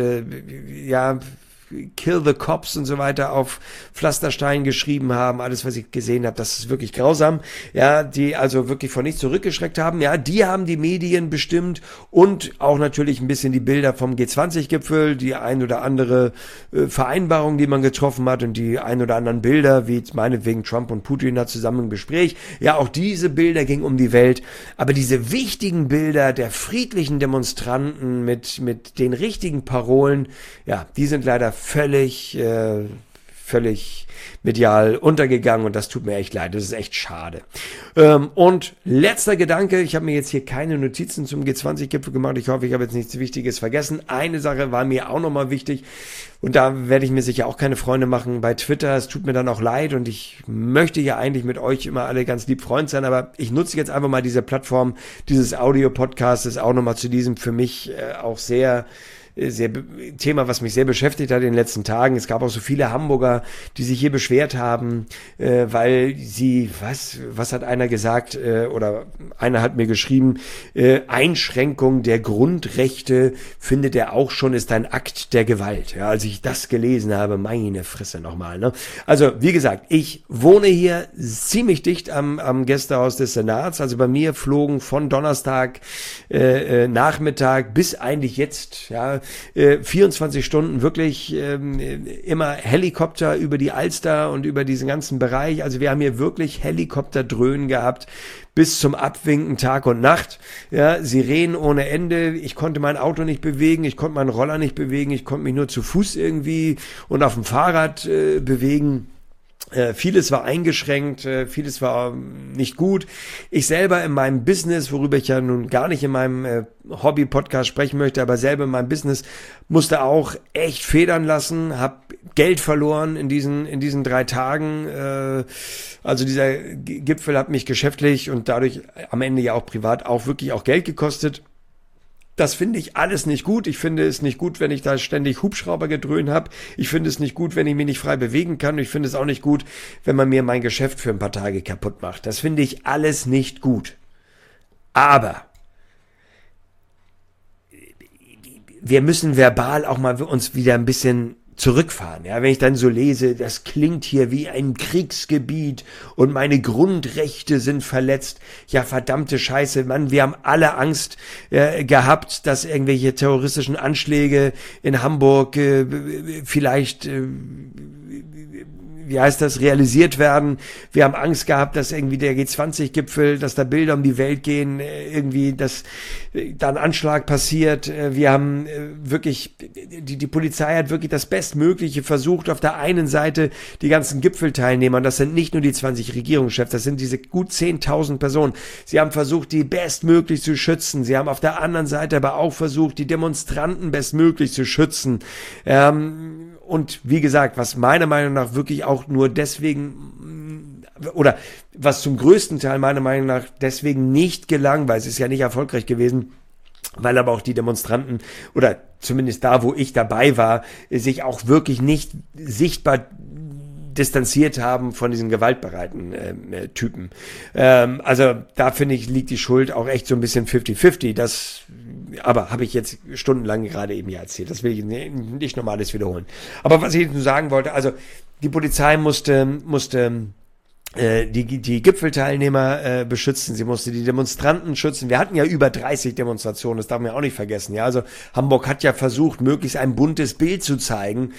Kill the Cops und so weiter auf Pflasterstein geschrieben haben, alles, was ich gesehen habe, das ist wirklich grausam, ja, die also wirklich von nichts zurückgeschreckt haben, ja, die haben die Medien bestimmt und auch natürlich ein bisschen die Bilder vom G20-Gipfel, die ein oder andere Vereinbarung, die man getroffen hat und die ein oder anderen Bilder, wie meinetwegen Trump und Putin da zusammen im Gespräch, ja, auch diese Bilder gingen um die Welt, aber diese wichtigen Bilder der friedlichen Demonstranten mit den richtigen Parolen, ja, die sind leider völlig medial untergegangen, und das tut mir echt leid, das ist echt schade. Und letzter Gedanke, ich habe mir jetzt hier keine Notizen zum G20-Gipfel gemacht, ich hoffe, ich habe jetzt nichts Wichtiges vergessen. Eine Sache war mir auch nochmal wichtig, und da werde ich mir sicher auch keine Freunde machen bei Twitter, es tut mir dann auch leid, und ich möchte ja eigentlich mit euch immer alle ganz lieb Freund sein, aber ich nutze jetzt einfach mal diese Plattform dieses Audio-Podcasts auch nochmal zu diesem für mich auch sehr Thema, was mich sehr beschäftigt hat in den letzten Tagen. Es gab auch so viele Hamburger, die sich hier beschwert haben, weil sie, was hat einer gesagt, oder einer hat mir geschrieben, Einschränkung der Grundrechte findet er auch schon, ist ein Akt der Gewalt. Ja, als ich das gelesen habe, meine Fresse nochmal. Ne? Also, wie gesagt, ich wohne hier ziemlich dicht am Gästehaus des Senats. Also bei mir flogen von Donnerstag Nachmittag bis eigentlich jetzt 24 Stunden wirklich immer Helikopter über die Alster und über diesen ganzen Bereich. Also wir haben hier wirklich Helikopterdröhnen gehabt bis zum Abwinken Tag und Nacht. Ja, Sirenen ohne Ende. Ich konnte mein Auto nicht bewegen, ich konnte meinen Roller nicht bewegen, ich konnte mich nur zu Fuß irgendwie und auf dem Fahrrad bewegen. Vieles war eingeschränkt, vieles war nicht gut. Ich selber in meinem Business, worüber ich ja nun gar nicht in meinem Hobby-Podcast sprechen möchte, aber selber in meinem Business musste auch echt federn lassen, habe Geld verloren in diesen 3 Tagen. Also dieser Gipfel hat mich geschäftlich und dadurch am Ende ja auch privat auch wirklich auch Geld gekostet. Das finde ich alles nicht gut. Ich finde es nicht gut, wenn ich da ständig Hubschraubergedröhn habe. Ich finde es nicht gut, wenn ich mich nicht frei bewegen kann. Ich finde es auch nicht gut, wenn man mir mein Geschäft für ein paar Tage kaputt macht. Das finde ich alles nicht gut. Aber wir müssen verbal auch mal uns wieder ein bisschen zurückfahren. Ja, wenn ich dann so lese, das klingt hier wie ein Kriegsgebiet und meine Grundrechte sind verletzt. Ja, verdammte Scheiße, Mann, wir haben alle Angst gehabt, dass irgendwelche terroristischen Anschläge in Hamburg vielleicht realisiert werden. Wir haben Angst gehabt, dass irgendwie der G20-Gipfel, dass da Bilder um die Welt gehen, irgendwie, dass da ein Anschlag passiert. Wir haben wirklich, die Polizei hat wirklich das Bestmögliche versucht. Auf der einen Seite die ganzen Gipfelteilnehmer, und das sind nicht nur die 20 Regierungschefs, das sind diese gut 10.000 Personen. Sie haben versucht, die bestmöglich zu schützen. Sie haben auf der anderen Seite aber auch versucht, die Demonstranten bestmöglich zu schützen. Und wie gesagt, was meiner Meinung nach wirklich auch nur deswegen, oder was zum größten Teil meiner Meinung nach deswegen nicht gelang, weil es ist ja nicht erfolgreich gewesen, weil aber auch die Demonstranten, oder zumindest da, wo ich dabei war, sich auch wirklich nicht sichtbar distanziert haben von diesen gewaltbereiten Typen. Also da finde ich, liegt die Schuld auch echt so ein bisschen 50-50. Das aber habe ich jetzt stundenlang gerade eben ja erzählt. Das will ich nicht nochmal alles wiederholen. Aber was ich jetzt nur sagen wollte, also die Polizei musste die Gipfelteilnehmer beschützen, sie musste die Demonstranten schützen. Wir hatten ja über 30 Demonstrationen, das darf man ja auch nicht vergessen. Ja, also Hamburg hat ja versucht, möglichst ein buntes Bild zu zeigen,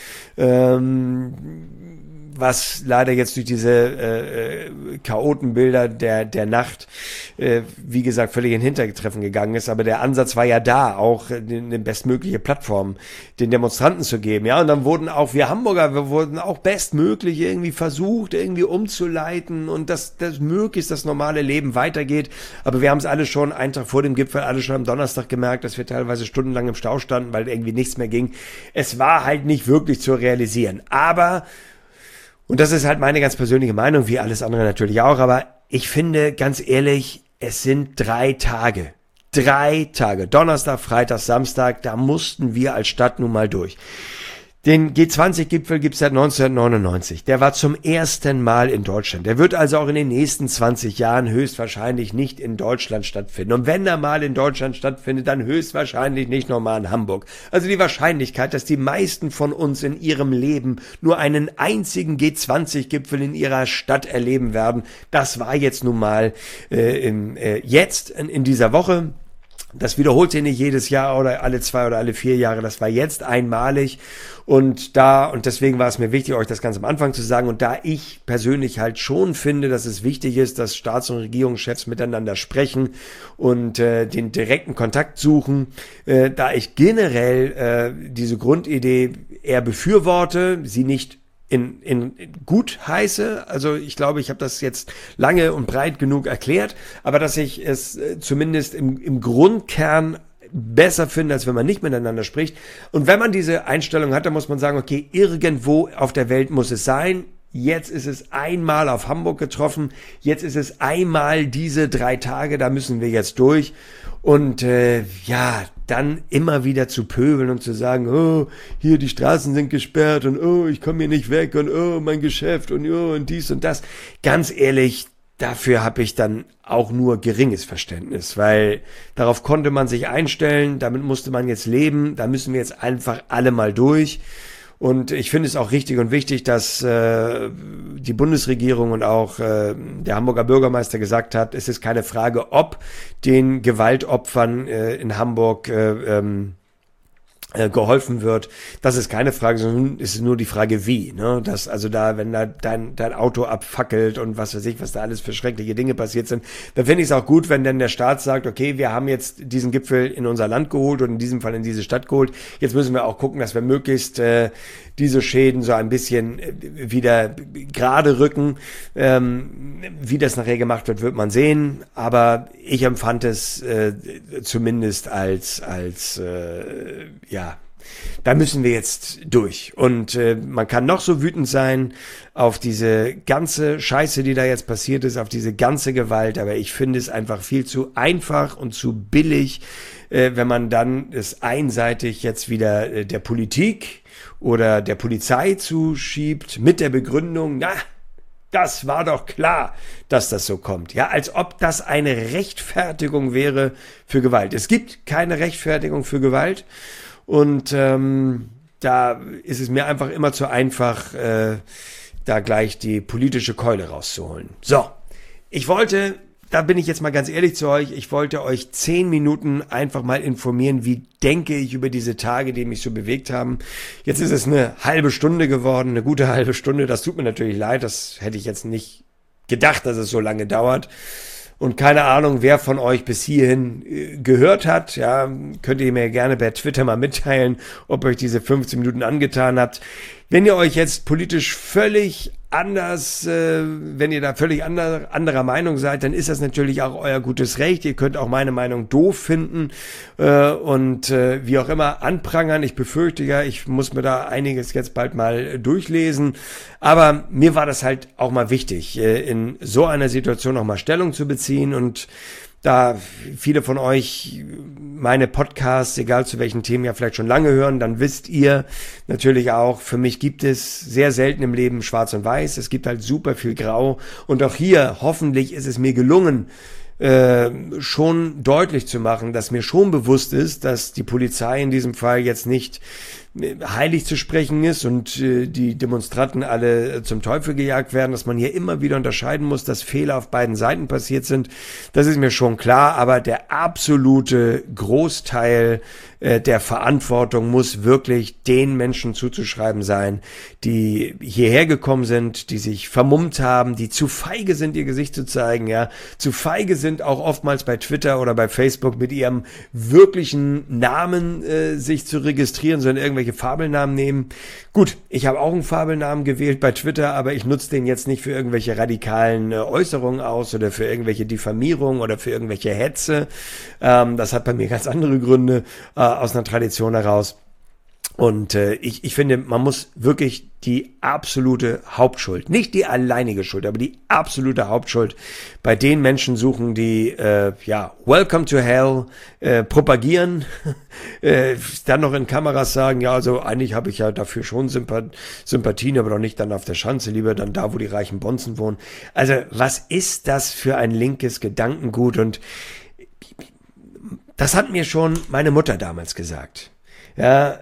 was leider jetzt durch diese Chaotenbilder der Nacht, wie gesagt, völlig in Hintertreffen gegangen ist. Aber der Ansatz war ja da, auch eine bestmögliche Plattform den Demonstranten zu geben. Ja, und dann wurden auch wir Hamburger, wir wurden auch bestmöglich irgendwie versucht, irgendwie umzuleiten und dass möglichst das normale Leben weitergeht. Aber wir haben es alle schon einen Tag vor dem Gipfel, alle schon am Donnerstag gemerkt, dass wir teilweise stundenlang im Stau standen, weil irgendwie nichts mehr ging. Es war halt nicht wirklich zu realisieren. Aber und das ist halt meine ganz persönliche Meinung, wie alles andere natürlich auch, aber ich finde, ganz ehrlich, es sind 3 Tage. 3 Tage. Donnerstag, Freitag, Samstag, da mussten wir als Stadt nun mal durch. Den G20-Gipfel gibt's seit 1999. Der war zum ersten Mal in Deutschland. Der wird also auch in den nächsten 20 Jahren höchstwahrscheinlich nicht in Deutschland stattfinden. Und wenn er mal in Deutschland stattfindet, dann höchstwahrscheinlich nicht nochmal in Hamburg. Also die Wahrscheinlichkeit, dass die meisten von uns in ihrem Leben nur einen einzigen G20-Gipfel in ihrer Stadt erleben werden, das war jetzt nun mal jetzt in dieser Woche. Das wiederholt sich nicht jedes Jahr oder alle 2 oder alle 4 Jahre. Das war jetzt einmalig und deswegen war es mir wichtig, euch das ganz am Anfang zu sagen. Und da ich persönlich halt schon finde, dass es wichtig ist, dass Staats- und Regierungschefs miteinander sprechen und den direkten Kontakt suchen, da ich generell diese Grundidee eher befürworte, sie nicht in gut heiße, also ich glaube, ich habe das jetzt lange und breit genug erklärt, aber dass ich es zumindest im Grundkern besser finde, als wenn man nicht miteinander spricht. Und wenn man diese Einstellung hat, dann muss man sagen, okay, irgendwo auf der Welt muss es sein. Jetzt ist es einmal auf Hamburg getroffen. Jetzt ist es einmal diese 3 Tage. Da müssen wir jetzt durch. Und dann immer wieder zu pöbeln und zu sagen, oh, hier die Straßen sind gesperrt und oh, ich komme hier nicht weg und oh, mein Geschäft und oh, und dies und das. Ganz ehrlich, dafür habe ich dann auch nur geringes Verständnis, weil darauf konnte man sich einstellen, damit musste man jetzt leben, da müssen wir jetzt einfach alle mal durch. Und ich finde es auch richtig und wichtig, dass die Bundesregierung und auch der Hamburger Bürgermeister gesagt hat, es ist keine Frage, ob den Gewaltopfern in Hamburg geholfen wird. Das ist keine Frage, sondern es ist nur die Frage, wie. Ne? Dass also da, wenn da dein Auto abfackelt und was weiß ich, was da alles für schreckliche Dinge passiert sind, dann finde ich es auch gut, wenn dann der Staat sagt, okay, wir haben jetzt diesen Gipfel in unser Land geholt und in diesem Fall in diese Stadt geholt. Jetzt müssen wir auch gucken, dass wir möglichst diese Schäden so ein bisschen wieder gerade rücken. Wie das nachher gemacht wird, wird man sehen. Aber ich empfand es zumindest als da müssen wir jetzt durch. Und man kann noch so wütend sein auf diese ganze Scheiße, die da jetzt passiert ist, auf diese ganze Gewalt, aber ich finde es einfach viel zu einfach und zu billig, wenn man dann es einseitig jetzt wieder der Politik oder der Polizei zuschiebt mit der Begründung, na, das war doch klar, dass das so kommt. Ja, als ob das eine Rechtfertigung wäre für Gewalt. Es gibt keine Rechtfertigung für Gewalt. Und da ist es mir einfach immer zu einfach, da gleich die politische Keule rauszuholen. So, da bin ich jetzt mal ganz ehrlich zu euch, ich wollte euch 10 Minuten einfach mal informieren, wie denke ich über diese Tage, die mich so bewegt haben. Jetzt ist es eine halbe Stunde geworden, eine gute halbe Stunde. Das tut mir natürlich leid, das hätte ich jetzt nicht gedacht, dass es so lange dauert. Und keine Ahnung, wer von euch bis hierhin gehört hat. Ja, könnt ihr mir gerne per Twitter mal mitteilen, ob euch diese 15 Minuten angetan habt. Wenn ihr euch jetzt politisch völlig anders, wenn ihr da völlig anderer Meinung seid, dann ist das natürlich auch euer gutes Recht. Ihr könnt auch meine Meinung doof finden und wie auch immer anprangern. Ich befürchte ja, ich muss mir da einiges jetzt bald mal durchlesen. Aber mir war das halt auch mal wichtig, in so einer Situation auch mal Stellung zu beziehen. Und da viele von euch meine Podcasts, egal zu welchen Themen, ja vielleicht schon lange hören, dann wisst ihr natürlich auch, für mich gibt es sehr selten im Leben schwarz und weiß. Es gibt halt super viel Grau. Und auch hier, hoffentlich ist es mir gelungen, schon deutlich zu machen, dass mir schon bewusst ist, dass die Polizei in diesem Fall jetzt nicht heilig zu sprechen ist und die Demonstranten alle zum Teufel gejagt werden, dass man hier immer wieder unterscheiden muss, dass Fehler auf beiden Seiten passiert sind. Das ist mir schon klar, aber der absolute Großteil der Verantwortung muss wirklich den Menschen zuzuschreiben sein, die hierher gekommen sind, die sich vermummt haben, die zu feige sind, ihr Gesicht zu zeigen, ja, zu feige sind auch oftmals bei Twitter oder bei Facebook mit ihrem wirklichen Namen sich zu registrieren, sondern irgendwelche Fabelnamen nehmen. Gut, ich habe auch einen Fabelnamen gewählt bei Twitter, aber ich nutze den jetzt nicht für irgendwelche radikalen Äußerungen aus oder für irgendwelche Diffamierung oder für irgendwelche Hetze. Das hat bei mir ganz andere Gründe aus einer Tradition heraus. Und ich finde, man muss wirklich die absolute Hauptschuld, nicht die alleinige Schuld, aber die absolute Hauptschuld bei den Menschen suchen, die Welcome to Hell propagieren, dann noch in Kameras sagen, ja, also eigentlich habe ich ja dafür schon Sympathien, aber doch nicht dann auf der Schanze, lieber dann da, wo die reichen Bonzen wohnen. Also was ist das für ein linkes Gedankengut? Und das hat mir schon meine Mutter damals gesagt. Ja,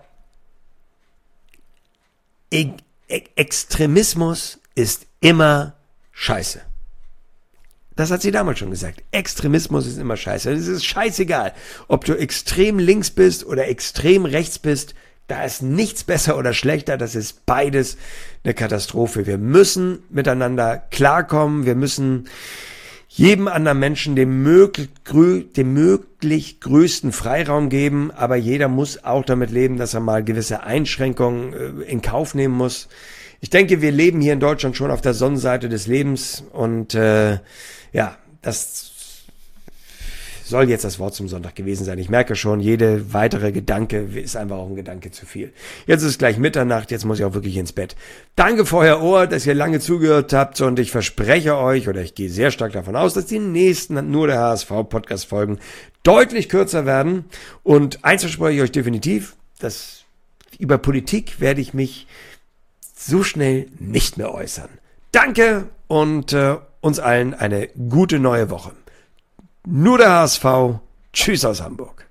Extremismus ist immer scheiße. Das hat sie damals schon gesagt. Extremismus ist immer scheiße. Es ist scheißegal, ob du extrem links bist oder extrem rechts bist. Da ist nichts besser oder schlechter. Das ist beides eine Katastrophe. Wir müssen miteinander klarkommen. Wir müssen jedem anderen Menschen den möglich größten Freiraum geben, aber jeder muss auch damit leben, dass er mal gewisse Einschränkungen in Kauf nehmen muss. Ich denke, wir leben hier in Deutschland schon auf der Sonnenseite des Lebens und das soll jetzt das Wort zum Sonntag gewesen sein. Ich merke schon, jede weitere Gedanke ist einfach auch ein Gedanke zu viel. Jetzt ist gleich Mitternacht, jetzt muss ich auch wirklich ins Bett. Danke für euer Ohr, dass ihr lange zugehört habt und ich verspreche euch, oder ich gehe sehr stark davon aus, dass die nächsten Nur der HSV-Podcast-Folgen deutlich kürzer werden. Und eins verspreche ich euch definitiv, dass über Politik werde ich mich so schnell nicht mehr äußern. Danke und uns allen eine gute neue Woche. Nur der HSV. Tschüss aus Hamburg.